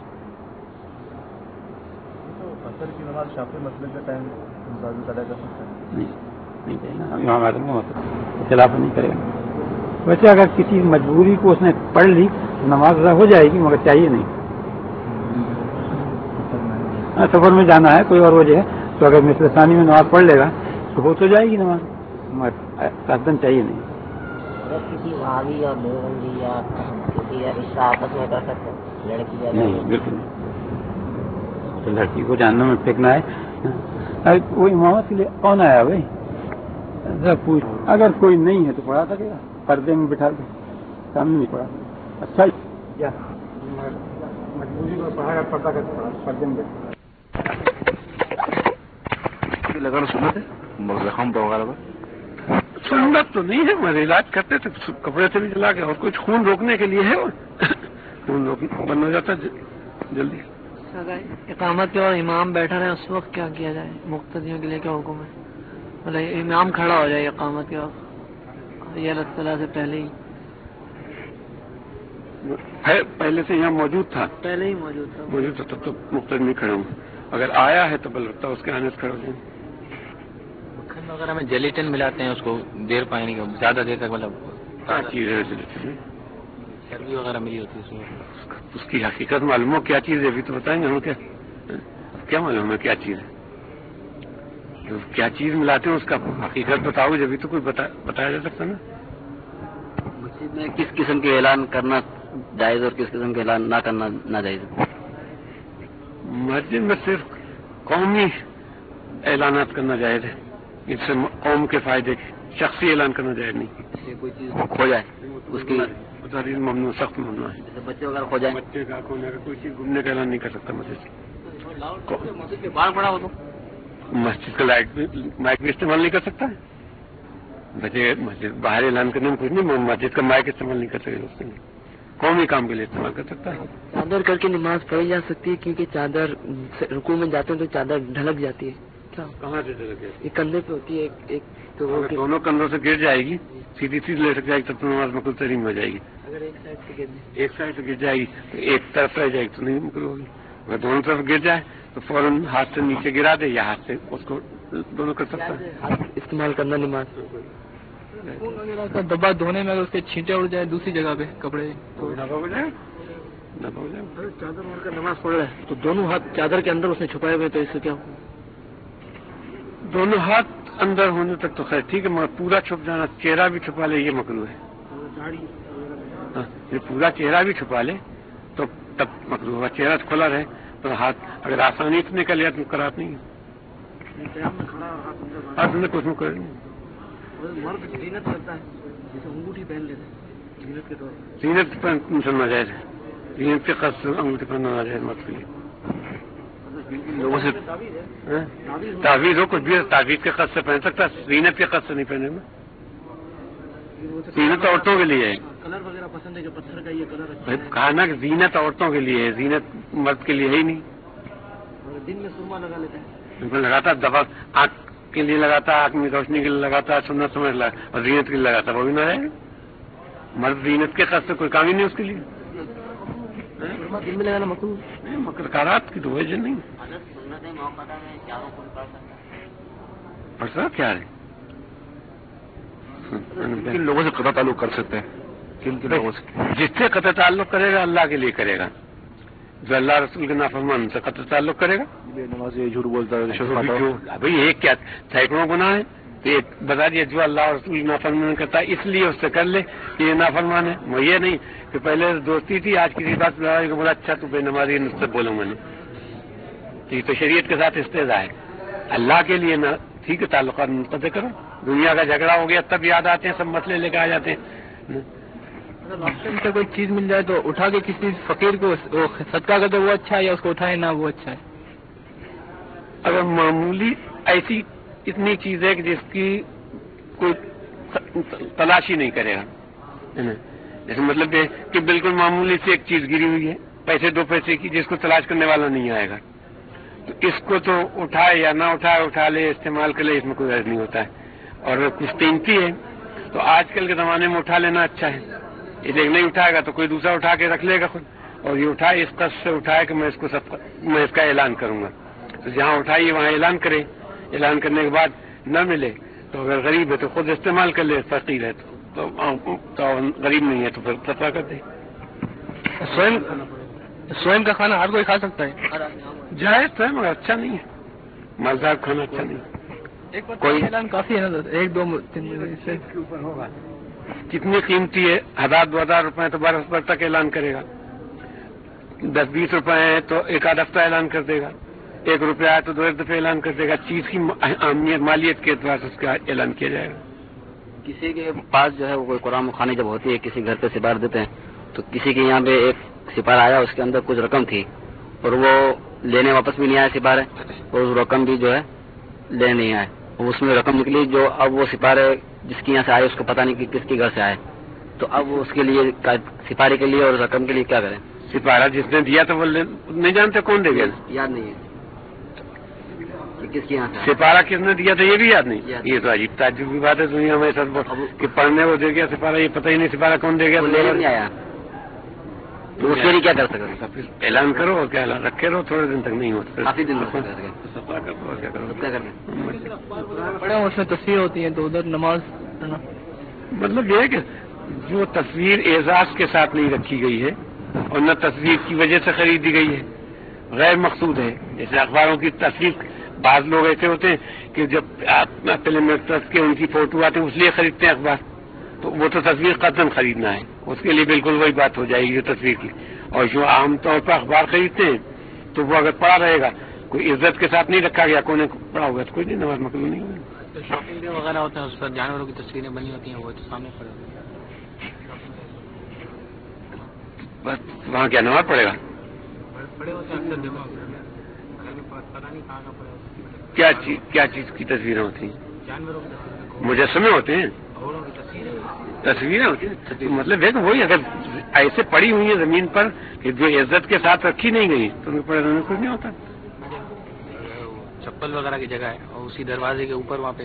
असर की नमाज शाफी मसले का टाइम अदा कर सकता है? नहीं नहीं करेगा, इमाम आज़म का मतलब खिलाफ नहीं करेगा। वैसे अगर किसी मजबूरी को उसने पढ़ ली तो नमाज अदा हो जाएगी, मगर चाहिए नहीं। हाँ, सफर में जाना है कोई और वजह है तो अगर मिसल सानी में नमाज पढ़ लेगा तो हो तो जाएगी नमाज, मगर कसदन चाहिए नहीं। अगर किसी भाभी और देवबंदी या किसी या रिश्ता आपस में कर सकते लड़की या नहीं, बिल्कुल नहीं। तो लड़की को जानने में फेंकना है। वो इमामत के लिए कौन आया भाई? पूछ, अगर कोई नहीं है तो पढ़ा सकेगा, पर्दे में बिठा के, सामने नहीं पढ़ा। अच्छा क्या मजबूरी में पढ़ा पढ़ता कर पर्दे में बैठा लगाना सुनत है जख्म पे वगैरह में? सुन्नत तो नहीं है, मगर इलाज करते थे कपड़े से भी जला के, और कुछ खून रोकने के लिए है वो खून रोक बंद हो जाता जल्दी। इकामत के बाद इमाम बैठा रहे उस वक्त क्या किया जाए? मुक्तदियों के लिए क्या हुक्म है? मतलब इमाम खड़ा हो जाए इकामत के वक्त, ये अल्लाह ताला से पहले ही है, पहले से यहाँ मौजूद था, पहले ही मौजूद था मौजूद था तब तो मुक्तदी नहीं खड़ा हूँ। अगर आया है तो बलरता उसके आने से खड़ा हो जाए। मक्खन वगैरह में जेलिटिन मिलाते हैं उसको देर पानी का, ज्यादा देर तक, मतलब क्या चीज है जेलिटिन? चर्बी वगैरह मिली होती है उसमें। उसकी हकीकत मालूम हो क्या चीज है अभी तो बताएंगे हम। क्या क्या मालूम है क्या चीज है? तो क्या चीज मिलाते हैं उसका हकीकत बताओ, जब भी तो कुछ बता, बताया जा सकता ना। मस्जिद में किस किस्म के ऐलान करना जायज और किस किस्म के ऐलान ना करना नाजायज? मस्जिद में सिर्फ कौमी ऐलानात करना जायज है, इससे कौम के फायदे के, शख्सी ऐलान करना जायज नहीं। कोई चीज खो जाए उसकी ममनू, सख्त ममनू है। जैसे बच्चे वगैरह खो जाए, बच्चे का खोने का कोई चीज घूमने का ऐलान नहीं कर सकता मस्जिद से। मस्जिद के बाहर पड़ा हो तो मस्जिद का लाइट भी माइक भी इस्तेमाल नहीं कर सकता है। बच्चे मस्जिद बाहर ऐलान करने में कुछ नहीं, मस्जिद का माइक इस्तेमाल नहीं कर सकते, उसके लिए कौमी काम के लिए इस्तेमाल कर सकता है। चादर करके नमाज पढ़ी जा सकती है, क्योंकि चादर रुकू में जाते हैं तो चादर ढलक जाती है। क्या कहाँ से ढलक जाती है? कंधे पे होती है एक, एक तो वो दोनों कंधों से गिर जाएगी, सीधी सीधी ले जाएगी तब तो नमाज मकुल तरीम हो जाएगी। अगर एक साइड से गिर एक साइड से गिर जाएगी तो एक तरफ रह जाएगी तो नहीं मकुल होगी। अगर दोनों तरफ गिर जाए तो फौरन हाथ से नीचे गिरा दे या हाथ से उसको दोनों कर सकता है इस्तेमाल करना नमाज। खून वगैरह का दबा धोने में अगर उसके छींटे उड़ जाए दूसरी जगह पे कपड़े तो दबा हो जाए, दबा हो जाए। चादर ओढ़ कर नमाज पढ़ रहा है तो दोनों हाथ चादर के अंदर उसने छुपाए हुए, तो इससे क्या? दोनों हाथ अंदर होने तक तो खैर ठीक है, मगर पूरा छुप जाना, चेहरा भी छुपा ले, ये मकरूह है। हाँ, ये पूरा चेहरा भी छुपा ले तो तब मकरूह होगा। चेहरा खुला रहे तो हाथ अगर आसानी से निकल गया तो करात नहीं है, हाथ में कुछ कर नहीं। मर्द जीनत करता है, जैसे अंगूठी पहन लेते हैं जीनत के तौर पर। जीनत पर चलना जाए, जीनत के कस अंगूठी पहनना जाए मर्द के लिए। लोगों से तावीज हो कुछ भी तावीज के कस से पहन सकता है, जीनत के कस से नहीं पहनेगा। जीनत औरतों के लिए है। कलर वगैरह पसंद है जो पत्थर का ये कलर कहा ना कि जीनत औरतों के लिए है, जीनत मर्द के लिए है ही नहीं। दिन में सुरमा लगा लेता है, लगाता दवा आँख के लिए लगाता, आँख में रोशनी के लिए लगाता, सुनना समझ लगा, और जीनत के लिए लगाता, वो भी ना रहेगा। मर्द जीनत के कस से कोई काम ही नहीं उसके लिए। دل میں لگانا مقصود مکرکارات کی تو وجہ نہیں پڑھ سکتا کیا ہے کن لوگوں سے قطع تعلق کر سکتے ہیں؟ کن کن لوگوں سے؟ جس سے قطع تعلق کرے گا اللہ کے لیے کرے گا، جو اللہ رسول کے نافرمان سے قطع تعلق کرے گا. نمازی جھوٹ بولتا ہے بھائی ایک کیا سینکڑوں گناہ ہے، ایک بتا دیا جو اللہ رسول نافرمان کرتا ہے اس لیے اس سے کر لے کہ یہ نافرمان ہے. وہ یہ نہیں کہ پہلے دوستی تھی آج کسی بات لڑائی کو بولا اچھا تو بے نمازی اس سے بولوں میں نے، یہ تو شریعت کے ساتھ استضاء ہے. اللہ کے لیے نہ ٹھیک ہے تعلقات منقطع کرو. دنیا کا جھگڑا ہو گیا تب یاد آتے ہیں سب مسئلے لے کے آ جاتے ہیں. راستے میں کوئی چیز مل جائے تو اٹھا کے کسی فقیر کو صدقہ کر دے وہ اچھا ہے یا اس کو اٹھائے نہ وہ اچھا ہے؟ اگر معمولی ایسی اتنی چیز ہے کہ جس کی کوئی تلاشی نہیں کرے گا، جیسے مطلب یہ کہ بالکل معمولی سے ایک چیز گری ہوئی ہے پیسے دو پیسے کی جس کو تلاش کرنے والا نہیں آئے گا، تو اس کو تو اٹھائے یا نہ اٹھائے اٹھا لے استعمال کر لے اس میں کوئی غرض نہیں ہوتا ہے. اور کچھ قیمتی ہے تو آج کل کے زمانے میں اٹھا لینا اچھا ہے. یہ دیکھ نہیں اٹھائے گا تو کوئی دوسرا اٹھا کے رکھ لے گا خود، اور یہ اٹھائے اس قصد سے اٹھائے کہ میں اس کو سب میں اس کا اعلان کروں گا. تو جہاں اٹھائیے وہاں اعلان کرے، اعلان کرنے کے بعد نہ ملے تو اگر غریب ہے تو خود استعمال کر لے، فقیر ہے تو تو غریب نہیں ہے تو پھر صدقہ کر دے. سوئم سوئم کا کھانا ہر کوئی کھا سکتا ہے؟ جائز تو ہے مگر اچھا نہیں ہے، مالدار کھانا اچھا نہیں. کوئی اعلان کافی ہے نا، ایک دو سے اوپر ہوگا. کتنی قیمتی ہے؟ ہزار دو ہزار روپے تو برس بھر تک اعلان کرے گا. دس بیس روپے ہیں تو ایک آدھ ہفتہ اعلان کر دے گا. ایک روپیہ ہے تو دو ایک دفعہ اعلان کر دے گا. چیز کی اہمیت مالیت کے اعتبار سے اس کا اعلان کیا جائے گا. کسی کے پاس جو ہے وہ کوئی قرآن خوانی جب ہوتی ہے کسی گھر پہ سپار دیتے ہیں تو کسی کے یہاں پہ ایک سپارہ آیا اس کے اندر کچھ رقم تھی اور وہ لینے واپس بھی نہیں آیا سپارے، اور اس رقم بھی جو ہے لے نہیں آئے. اس میں رقم نکلی جو اب وہ سپارے جس کے یہاں سے آئے اس کو پتہ نہیں کہ کس کے گھر سے آئے، تو اب وہ اس کے لیے سپارے کے لیے اور رقم کے لیے کیا کریں؟ سپارہ جس نے دیا تو وہ نہیں جانتے کون دے گا، یاد نہیں ہے کس کے یہاں سے سپارہ کس نے دیا تھا یہ بھی یاد نہیں. یہ تو عجیب تعجب کی بات ہے دنیا میں سب کہ پڑھنے وہ دے گیا سپارہ یہ پتہ ہی نہیں سپارہ کون دے گیا. نہیں آیا تو اس کے لیے کیا کر سکتے؟ پھر اعلان کرو اور کیا اعلان رکھے رہو، تھوڑے دن تک نہیں ہوتا کافی دن بڑے اس میں تصویر ہوتی ہے تو ادھر نماز پڑھنا مطلب یہ ہے کہ جو تصویر اعزاز کے ساتھ نہیں رکھی گئی ہے اور نہ تصویر کی وجہ سے خریدی گئی ہے، غیر مقصود ہے. جیسے اخباروں کی تصویر بعض لوگ ایسے ہوتے ہیں کہ جب فلم ایکٹرس کے ان کی فوٹو آتے ہیں اس لیے خریدتے ہیں اخبار، تو وہ تو تصویر قطعاً خریدنا ہے، اس کے لیے بالکل وہی بات ہو جائے گی جو تصویر کی. اور جو عام طور پر اخبار خریدتے ہیں تو وہ اگر پڑا رہے گا کوئی عزت کے ساتھ نہیں رکھا گیا، کوئی نے پڑا ہوگا تو کوئی نہیں نماز مقبول نہیں ہوگی. شاپنگ وغیرہ ہوتا ہے اس پر جانوروں کی تصویریں بنی ہوتی ہیں وہ تو سامنے پڑے ہوتے ہیں، بس وہاں کیا نماز پڑے گا؟ پڑے ہوتے ہیں اکثر جگہ پتہ نہیں کہاں کا پڑے ہوتے ہیں. کیا چیز کیا چیز کی تصویریں ہوتی ہیں؟ جانوروں کی مجسمے ہوتے ہیں، تصویریں ہوتی ہیں. مطلب ہے کہ وہی اگر ایسے پڑی ہوئی ہیں زمین پر کہ جو عزت کے ساتھ رکھی نہیں گئی تو ان کو پڑے رہنے کچھ نہیں ہوتا. چپل وغیرہ کی جگہ ہے اور اسی دروازے کے اوپر وہاں پہ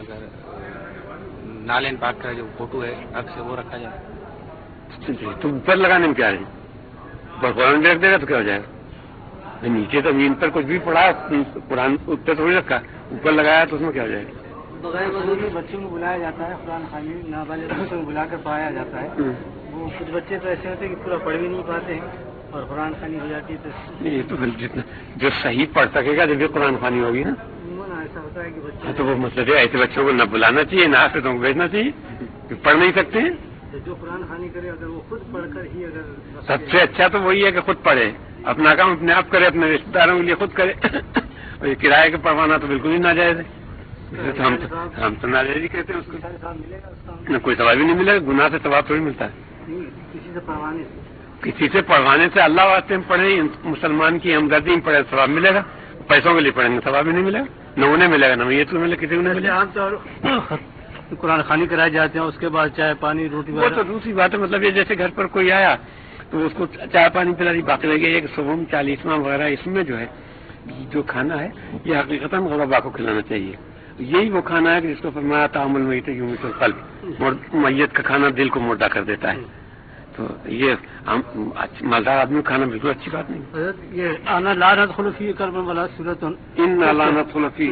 نالین پاک کا جو فوٹو ہے عکس ہے وہ رکھا جائے تو اوپر لگانے میں کیا ہے؟ قرآن بھی رکھ دے گا تو کیا ہو جائے گا؟ نیچے زمین پر کچھ بھی پڑا قرآن اوپر تھوڑی رکھا، اوپر لگایا تو اس میں کیا ہو جائے گا؟ بغیر وضو کے بچوں کو بلایا جاتا ہے قرآن خوانی، نابالغ بچوں کو بلا کر پڑھایا جاتا ہے. وہ کچھ بچے تو ایسے ہوتے ہیں کہ پورا پڑھ بھی نہیں پاتے ہیں اور قرآن خوانی ہو جاتی ہے. تو یہ تو جتنا جو صحیح پڑھ سکے گا جب بھی قرآن خوانی ہوگی نا. ایسا ہوتا ہے کہ بچے تو وہ مطلب ہے ایسے بچوں کو نہ بلانا چاہیے نہ حافظوں کو بھیجنا چاہیے کہ پڑھ نہیں سکتے ہیں. جو قرآن خوانی کرے اگر وہ خود پڑھ کر ہی اگر سب سے اچھا تو وہی ہے کہ خود پڑھے، اپنا کام اپنے آپ کرے، اپنے رشتے داروں کے لیے خود کرے. اور یہ کرایہ کے پڑھوانا تو بالکل ہی ناجائز ہے. ہم ہم تو ناجائز ہی کہتے ہیں اس کو. کوئی ثواب ہی نہیں ملے گا، گناہ سے ثواب تھوڑی ملتا ہے. کسی سے پڑھوانے کسی سے پڑھوانے سے اللہ واسطے میں پڑھیں، مسلمان کی ہمدردی میں پڑھے ثواب ملے گا. پیسوں کے لیے پڑھیں گے ثواب ہی نہیں ملے گا، نہ انہیں ملے گا نہ یہ تو ملے کسی کو نہیں ملے گا. عام طور قرآن خوانی کرائے جاتے ہیں، اس کے بعد چائے پانی روٹی وہ تو دوسری بات ہے. مطلب یہ جیسے گھر پر کوئی آیا تو اس کو چائے پانی پلا دی، باقی رہ گیا ایک صبح چالیسواں وغیرہ اس میں جو ہے جو کھانا ہے یہ حقیقتاً غربا کو کھلانا چاہیے. یہی وہ کھانا ہے کہ جس کو فرمایا تعامل میت یوم القلب، میت کا کھانا دل کو مردہ کر دیتا ہے. تو یہ مالدار آدمی کھانا بالکل اچھی بات نہیں. یہ آنا لعنت خلفی قلب ولا صورت ان لعنت خلفی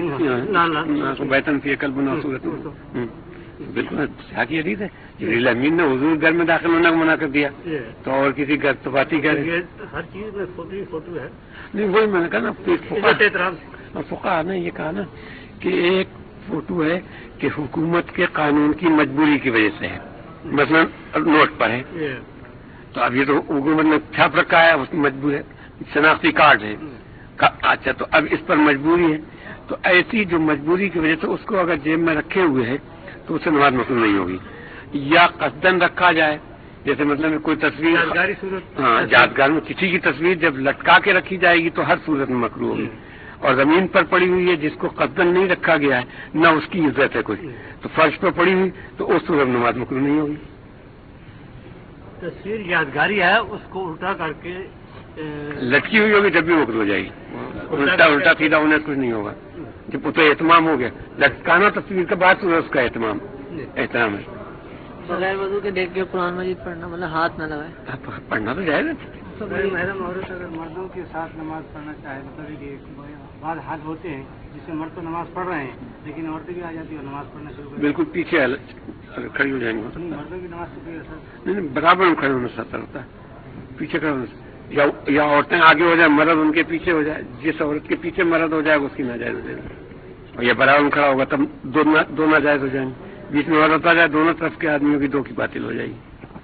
بیتن فی قلب ولا صورت. بالکل حقیقی حدیث ہے. جبریل امین نے حضور گھر میں داخل ہونے کو منع کر دیا تو اور کسی گھر تو بات ہی کر رہی. ہر چیز میں فوٹو فوٹو ہے. نہیں وہی میں نے کہا نا فقہا نے یہ کہا نا کہ ایک فوٹو ہے کہ حکومت کے قانون کی مجبوری کی وجہ سے ہے, مثلا نوٹ پر ہے تو اب یہ تو حکومت نے چھاپ رکھا ہے, اس کی مجبور ہے, شناختی کارڈ ہے. اچھا تو اب اس پر مجبوری ہے تو ایسی جو مجبوری کی وجہ سے اس کو اگر جیب میں رکھے ہوئے ہے تو اس سے نماز مقبول نہیں ہوگی. یا قصدن رکھا جائے, جیسے مطلب کوئی تصویر ہاں یادگار میں کسی کی تصویر جب لٹکا کے رکھی جائے گی تو ہر صورت میں مکروہ ہوگی. اور زمین پر پڑی ہوئی ہے جس کو قصدن نہیں رکھا گیا ہے نہ اس کی عزت ہے کوئی, تو فرش پر پڑی ہوئی تو اس صورت نماز مکروہ نہیں ہوگی. تصویر یادگاری ہے, اس کو الٹا کر کے لٹکی ہوئی ہوگی جب بھی مکروہ ہو جائے گی. الٹا الٹا سیدھا ہونے سے کچھ نہیں ہوگا. جب تو اہتمام ہو گیا, لٹکانا تصویر کے بعد اس کا اہتمام احترام ہے. بغیر وضو کے دیکھ کے قرآن مجید پڑھنا مطلب ہاتھ نہ لگائے, پڑھنا تو جائے گا. محرم عورت اگر مردوں کے ساتھ نماز پڑھنا چاہے مطلب بعض حال ہوتے ہیں جس سے مرد تو نماز پڑھ رہے ہیں لیکن عورتیں بھی آ جاتی ہیں اور نماز پڑھنا شروع کر بالکل پیچھے کھڑی ہو جائیں گے. مردوں کی نماز سے کوئی اثر نہیں, برابر میں کھڑے ہونا ساتھ ہوتا ہے, پیچھے کھڑے ہونا یا عورتیں آگے ہو جائیں مرد ان کے پیچھے ہو جائے, جس عورت کے پیچھے مرد ہو جائے گا اس کی ناجائز ہو جائے گی. اور یہ برابر میں کھڑا ہوگا تب دو ناجائز ہو جائیں گے. بیچ میں عورت آ جائے دونوں طرف کے آدمیوں کی دو کی باطل ہو جائے گی.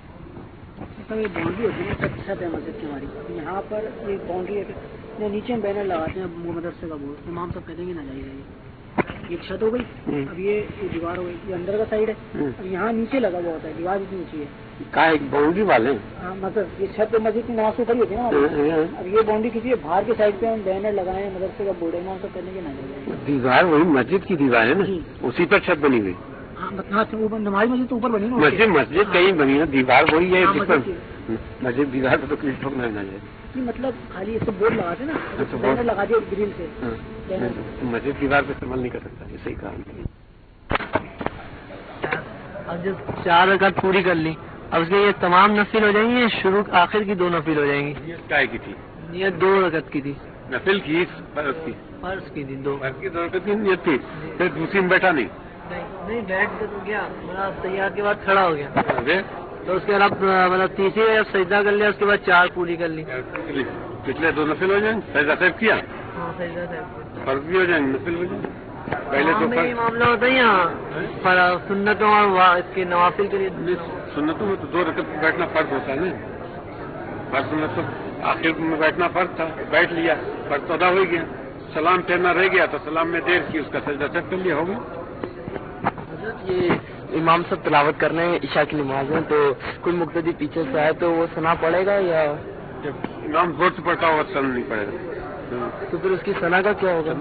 یہ باؤنڈری ہوتی ہے چھت ہے مسجد کی ہماری, یہاں پر ایک باؤنڈری ہے, نیچے بینر لگاتے ہیں مدرسے کا بورڈ, امام صاحب کہتے ہیں کہ نہ جائیے. یہ چھت ہو گئی, اب یہ دیوار ہو گئی, یہ اندر کا سائڈ ہے, اب یہاں نیچے لگا ہوا ہوتا ہے, دیوار اتنی اونچی ہے. کہاں ایک باؤنڈری والے ہاں مطلب یہ چھت مسجد کی نماز اوپر ہی ہوتی ہے نا, اب یہ باؤنڈری کسی ہے باہر کے سائڈ پہ ہم بینر لگائے مدرسے کا بورڈ ہے, امام صاحب کہتے ہیں کہ نہ جائیے. دیوار وہی مسجد کی دیوار ہے نا, اسی پر چھت بنی ہوئی. نماز مسجد تو اوپر بنی نا, مسجد مسجد کہیں بنی ہے, دیوار وہی ہے مسجد دیوار پہ تو کسی ٹھوکنا نہ جائے. مطلب خالی اس کو بورڈ لگاتے نا, بینر لگا دیا گرل سے. مسجد دیوار پہ استعمال نہیں کر سکتا, یہ صحیح کہا. اب جب چار رکعت پوری کر لی اب اس کے یہ تمام نفل ہو جائیں گے, شروع آخر کی دو نفل ہو جائیں گی. کائے کی تھی یہ دو رکعت کی تھی, نفل کی فرض کی فرض کی تھی, دو فرض کی دو رکعت کی نیت تھی. پھر دوسری میں بیٹھا نہیں نہیں بیٹھ کے تو گیا, بڑا تیار کے بعد کھڑا ہو گیا, تو اس کے بعد مطلب تیسری جب سجدہ کر لیا اس کے بعد چار پوری کر لی. پچھلے دو نفل ہو جائیں, سجدہ صاحب کیا فرض بھی ہو جائیں گے, نفل ہو جائیں. پہلے تو یہ معاملہ ہوتا ہے یہاں سنتوں اور اس کے نوافل کے لیے. سنتوں میں تو دو رکعت بیٹھنا فرض ہوتا ہے نا, فرض سنت تو آخر میں بیٹھنا فرض تھا, بیٹھ لیا فرض تو ادا ہو گیا. سلام پھیرنا رہ گیا تو سلام میں دیر کی, اس کا سجدہ صاحب کر لیا, ہو گیا. یہ امام سب تلاوت کر رہے ہیں عشاء کی نماز میں, تو کوئی مقتدی پیچھے سے آئے تو وہ سنا پڑے گا یا امام زور سے پڑھتا ہوگا سنا نہیں پڑے گا, تو پھر اس کی سنا کا کیا ہوگا؟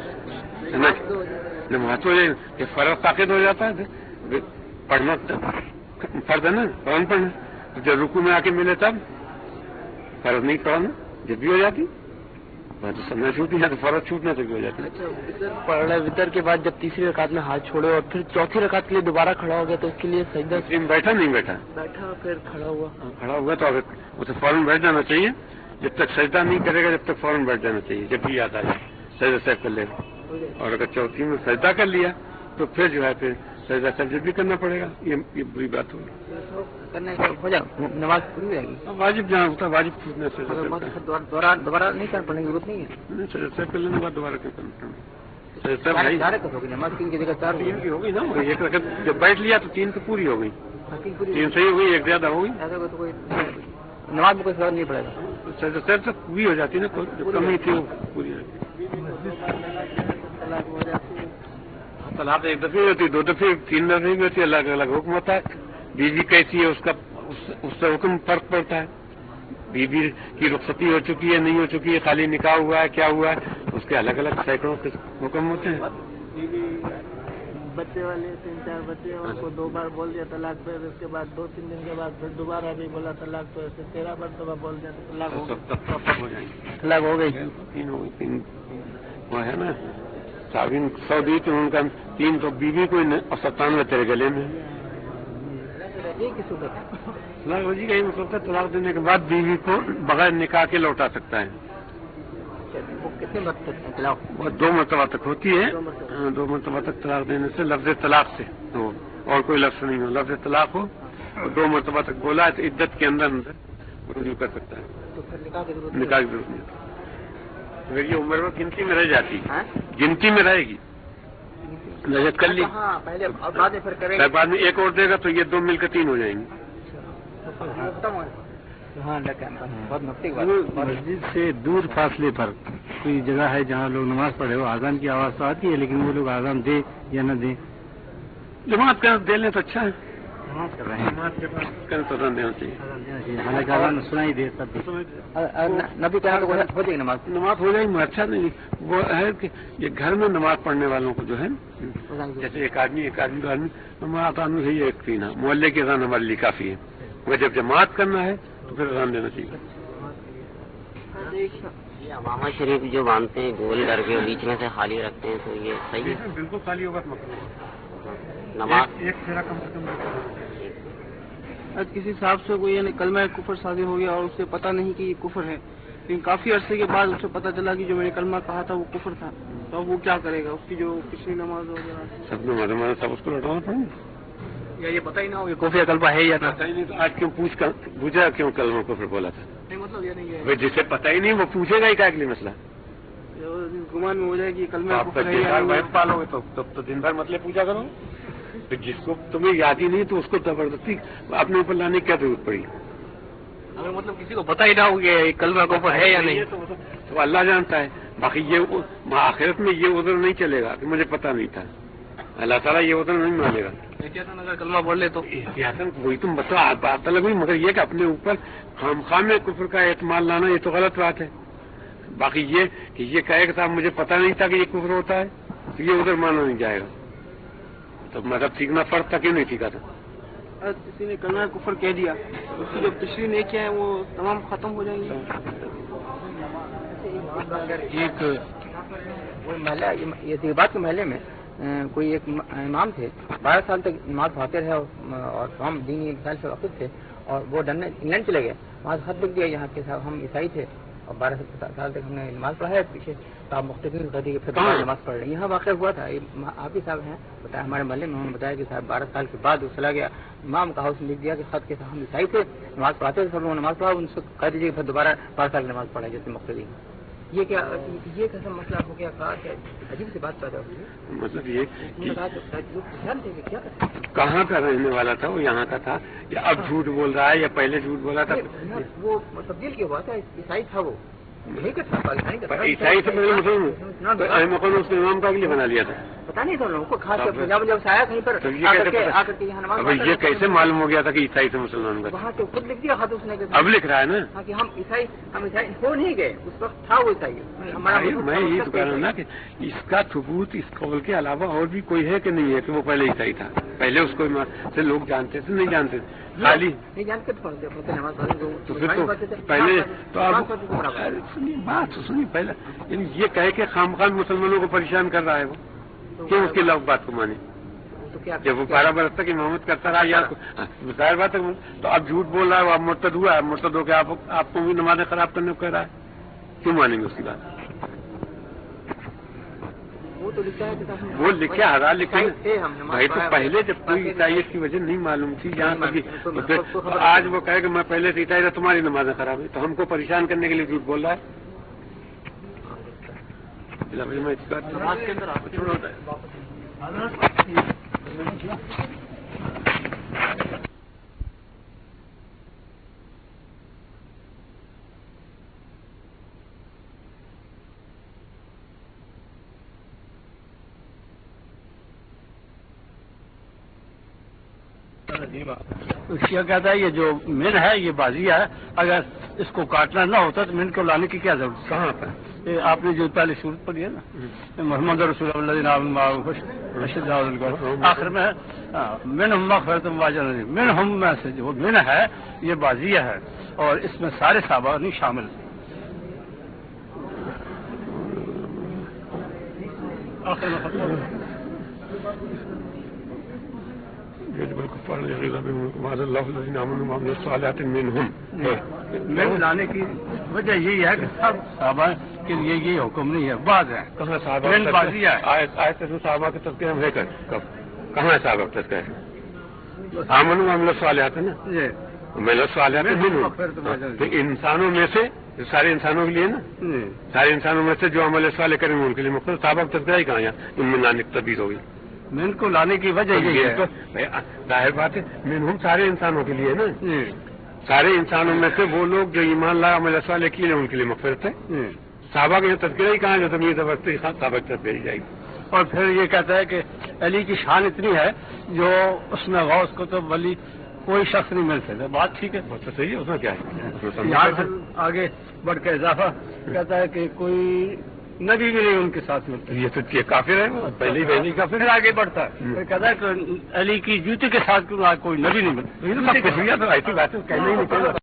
نماز ہو جائے کہ فرض طاقت ہو جاتا ہے, پڑھنا فرض ہے نا, قرآن پڑھنا. جب رکوع میں آ کے ملے تب فرض نہیں پڑھنا, جب بھی ہو جاتی سمجھ چھوٹی ہے تو فرض چھوٹنے سے بھی ہو جاتی ہے. اچھا پڑھ رہے وطر کے بعد جب تیسری رکعت میں ہاتھ چھوڑے اور پھر چوتھی رکعت کے لیے دوبارہ کھڑا ہو گیا تو اس کے لیے سجدہ بیٹھا نہیں بیٹھا بیٹھا پھر کھڑا ہوا کھڑا ہوا تو اسے فوراً بیٹھ جانا چاہیے. جب تک سجدہ نہیں کرے گا جب تک فوراً بیٹھ جانا چاہیے, جب بھی یاد آ جائے سجدہ صاحب کر لے گا. اور اگر چوتھی میں سجدہ کر لیا تو پھر جو ہے پھر سجدہ صاحب بھی کرنا پڑے گا. یہ بری بات ہوگی, نماز پوری ہو جائے گی. واجب جہاں ہوتا ہے واجب چھوٹنے سے دوبارہ نہیں کر پڑنے کی ضرورت نہیں ہے. سجدہ صاحب کر لینے کے بعد دوبارہ کیا کرنا ہوگی نا, ایک رکعت جب بیٹھ لیا تو تین تو پوری ہو گئی, تین صحیح ہو گئی, ایک زیادہ ہو گئی. نماز میں کوئی فرق نہیں پڑے گا, سجدہ صاحب تک پوری ہو جاتی ہے نا, جو کمی تھی وہ پوری ہو جاتی. طلاق ایک دفعہ ہوتی, دو دفعہ, تین دفعہ بھی ہوتی ہے, الگ الگ حکم ہوتا ہے. بیوی کیسی ہے اس کا اس سے حکم فرق پڑتا ہے. بیوی کی رخصتی ہو چکی ہے نہیں ہو چکی ہے, خالی نکاح ہوا ہے کیا ہوا ہے, اس کے الگ الگ سینکڑوں حکم ہوتے ہیں. بچے والے تین چار بچے ان کو دو بار بول دیا طلاق, پھر اس کے بعد دو تین دن کے بعد پھر دوبارہ بھی بولا طلاق, تو ایسے تیرہ مرتبہ بول دیا تو طلاق ہو گئی. طلاق ہو گئی تین ہو گئی. تین وہ ہے نا صابن سو دی تو ان کا تین تو بیوی کوئی اور ستانوے تیرے گلے میں. طلاق وجی کا یہ مطلب ہے طلاق دینے کے بعد بیوی کو بغیر نکاح کے لوٹا سکتا ہے. کتنے وقت تک طلاق؟ وہ دو مرتبہ تک ہوتی ہے. دو مرتبہ تک طلاق دینے سے لفظ طلاق سے ہو اور کوئی لفظ نہیں ہو, لفظ طلاق ہو اور دو مرتبہ تک بولا ہے تو عدت کے اندر اندر رجوع کر سکتا ہے. نکاح کی ضرورت نہیں. اگر یہ عمر میں گنتی میں رہ جاتی گنتی میں رہے گی نجت کر لی بعد میں ایک اور دے گا تو یہ دو مل کر تین ہو جائیں گے. مسجد سے دور فاصلے پر کوئی جگہ ہے جہاں لوگ نماز پڑھے ہو, آزان کی آواز تو آتی ہے لیکن وہ لوگ آزان دے یا نہ دیں, جماعت کر دے لیں تو اچھا ہے. جماعت کے پاس کریں تو دینا چاہیے. حالانکہ آزان سنائی دے تب نبی کہا ہو جائے گی نماز نماز ہو جائے گی. اچھا نہیں وہ ہے کہ یہ گھر میں نماز پڑھنے والوں کو جو ہے جیسے ایک آدمی ایک آدمی دو آدمی نماز آدمی سے یہ ایک تین محلے کی اذان ہمارے لیے کافی ہے. مگر جب جماعت کرنا ہے تو پھر اذان دینا چاہیے. امامہ شریف جو باندھتے ہیں گول کر کے بیچ میں سے خالی رکھتے ہیں تو یہ صحیح ہے؟ بالکل خالی ہوگا نماز ایک پھیرا کم سے کم. آج کسی صاحب سے کوئی یعنی کلمہ کفر صادر ہو گیا اور اسے پتہ نہیں کہ یہ کفر ہے, لیکن کافی عرصے کے بعد اسے پتہ چلا کہ جو میں نے کلمہ کہا تھا وہ کفر تھا, تو اب وہ کیا کرے گا؟ اس کی جو پچھلی نماز وغیرہ سب نماز ہمارا سب اس کو لوٹانا پڑے گا یا یہ پتہ ہی نہ ہو کہ کفر کلمہ ہے یا نہ. پتہ ہی نہیں تو آج کیوں پوچھ کر پوچھا کیوں کلمہ کفر بولا تھا؟ نہیں مطلب یہ نہیں ہے جسے پتہ ہی نہیں وہ پوچھے گا ہی کیا کے مسئلہ گمان میں ہو جائے کہ کلمہ کفر ہے یا نہیں. پالو گے تو تب تو دن بھر مطلب پوچھا کرو. جس کو تمہیں یاد ہی نہیں تو اس کو زبردستی اپنے اوپر لانے کی کیا ضرورت پڑی؟ اگر مطلب کسی کو پتہ ہی نہ ہو کہ کلمہ کفر ہے یا نہیں تو اللہ جانتا ہے. باقی یہ آخرت میں یہ عذر نہیں چلے گا کہ مجھے پتہ نہیں تھا. اللہ تعالیٰ یہ عذر نہیں مانے گا. اگر کلمہ پڑھ لے تو وہی تم بتاؤ بات الگ ہوئی, مگر یہ کہ اپنے اوپر خام خام میں کفر کا اعتماد لانا یہ تو غلط بات ہے. باقی یہ کہ یہ کہے کہ صاحب مجھے پتہ نہیں تھا کہ یہ کفر ہوتا ہے تو یہ عذر مانا نہیں جائے گا. تو مطلب سیکھنا فرض تھا کیوں نہیں سیکھا تھا؟ کسی نے کلمہ کفر کہہ دیا اس کی جو پچھلی نیکیاں ہیں وہ تمام ختم ہو جائیں گی. ایک محلہ یہ دیوباد کے محلے میں کوئی ایک امام تھے, بارہ سال تک نماز پڑھاتے رہے اور تمام دینی مسائل سے واقف تھے, اور وہ انگلینڈ چلے گئے. وہاں خط لکھ دیا یہاں کے صاحب ہم عیسائی تھے اور بارہ سال تک ہم نے نماز پڑھایا پیچھے تو آپ مختلف بتا دی کہ پھر نماز پڑھ رہے ہیں. یہاں واقع ہوا تھا, آپ ہی صاحب ہیں بتایا ہمارے محلے میں, انہوں نے بتایا کہ صاحب بارہ سال کے بعد وہ چلا گیا امام کا ہاؤس لکھ دیا کہ خط کے ہم عیسائی تھے نماز پڑھاتے تھے, سب لوگوں نے نماز پڑھا, ان سے کہہ دیجیے کہ پھر دوبارہ بارہ سال کی نماز پڑھا جیسے مختلف. یہ کیا یہ کیسا مسئلہ ہو گیا؟ کہا کہ عجیب سی بات پیدا ہوئی. مطلب یہ کیا کہاں کا رہنے والا تھا, وہ یہاں کا تھا یا اب جھوٹ بول رہا ہے یا پہلے جھوٹ بولا تھا؟ وہ تبدیل کیا ہوا تھا, عیسائی تھا, وہ عیسائی سے پہلے مسلمان اس نے امام کا اگلے بنا لیا تھا. پتا نہیں تھا لوگوں کو خاص پنجاب جب سے آیا کہیں پر یہ کیسے معلوم ہو گیا تھا کہ عیسائی سے مسلمان کا؟ وہاں سے خود لکھ دیا خط اس نے, اب لکھ رہا ہے نا کہ ہم عیسائی ہم عیسائی ہو نہیں گئے, اس وقت تھا وہ عیسائی. میں یہ تو کہہ رہا ہوں نا کہ اس کا ثبوت اس قول کے علاوہ اور بھی کوئی ہے کہ نہیں ہے کہ وہ پہلے عیسائی تھا؟ پہلے اس کو سے لوگ جانتے تھے نہیں جانتے تھے خالی نہیں جانتے تو پھر تو پہلے تو آپ بات سنیے پہلے یعنی یہ کہے کہ خام خام مسلمانوں کو پریشان کر رہا ہے وہ کیوں اس کی لوگ بات کو مانے؟ جب وہ بارہ برس تک امامت کرتا رہا یا ظاہر بات ہے تو اب جھوٹ بول رہا ہے, وہ اب مرتد ہوا ہے, مرتد ہو کے آپ آپ کو بھی نمازیں خراب کرنے کو کہہ رہا ہے, کیوں مانیں گے اس کی بات؟ وہ لکھے ہزار لکھے بھائی تو پہلے جب کوئی عیسائیت کی وجہ نہیں معلوم تھی جہاں تک آج وہ کہے کہ میں پہلے سے عیسائی تھا تمہاری نمازیں خراب ہے, تو ہم کو پریشان کرنے کے لیے جھوٹ بول رہا ہے. کیا کہتا ہے یہ جو من ہے یہ بازی ہے, اگر اس کو کاٹنا نہ ہوتا تو من کو لانے کی کیا ضرورت؟ کہاں پر آپ نے جو پہلے صورت پڑھی ہے نا محمد رسول اللہ آخر میں من ہم مغفرت واجہ نہیں, من ہم میں سے جو من ہے یہ بازیہ ہے اور اس میں سارے صحابہ نہیں شامل. آخر میں میں لانے کی وجہ یہی ہے کہ سب صحابہ کے لیے یہ حکم نہیں ہے، بعض ہے کہاں صحابہ کے تذکرے میں کر کب کہاں ہے صحابہ کا تذکرہ؟ آمن و عمل صالحات ہے نا، عمل صالحات تو انسانوں میں سے سارے انسانوں کے لیے نا، سارے انسانوں میں سے جو عمل صالح کریں گے ان کے لیے مختلف صحابہ کا تذکرہ ہی کہاں ہے؟ ان میں نانک تبیر ہوگی. میں ان کو لانے کی وجہ یہ ہے، ظاہر بات ہے منہم سارے انسانوں کے لیے نا، سارے انسانوں میں سے وہ لوگ جو ایمان لا عمل صالح کیے ان کے لیے مغفرت ہے. صحابہ کا یہ تذکرہ ہی کہاں جو تمہیں زبردستی صحابہ کی تذکرہ جائے گی. اور پھر یہ کہتا ہے کہ علی کی شان اتنی ہے جو اس میں غوث کو تو ولی کوئی شخص نہیں مل سکتا. بات ٹھیک ہے، بات تو صحیح ہے، اس میں کیا ہے. یہاں سے آگے بڑھ کے اضافہ کہتا ہے کہ کوئی نبی بھی نہیں ان کے ساتھ ملتا. یہ تو یہ کافر ہے، پہلے ہی پہلے کافر. پھر آگے بڑھتا ہے، پھر کہتا ہے کہ علی کی جوتے کے ساتھ کوئی نبی نہیں ملتا. ایسی بات ہے کہنے ہی نہیں.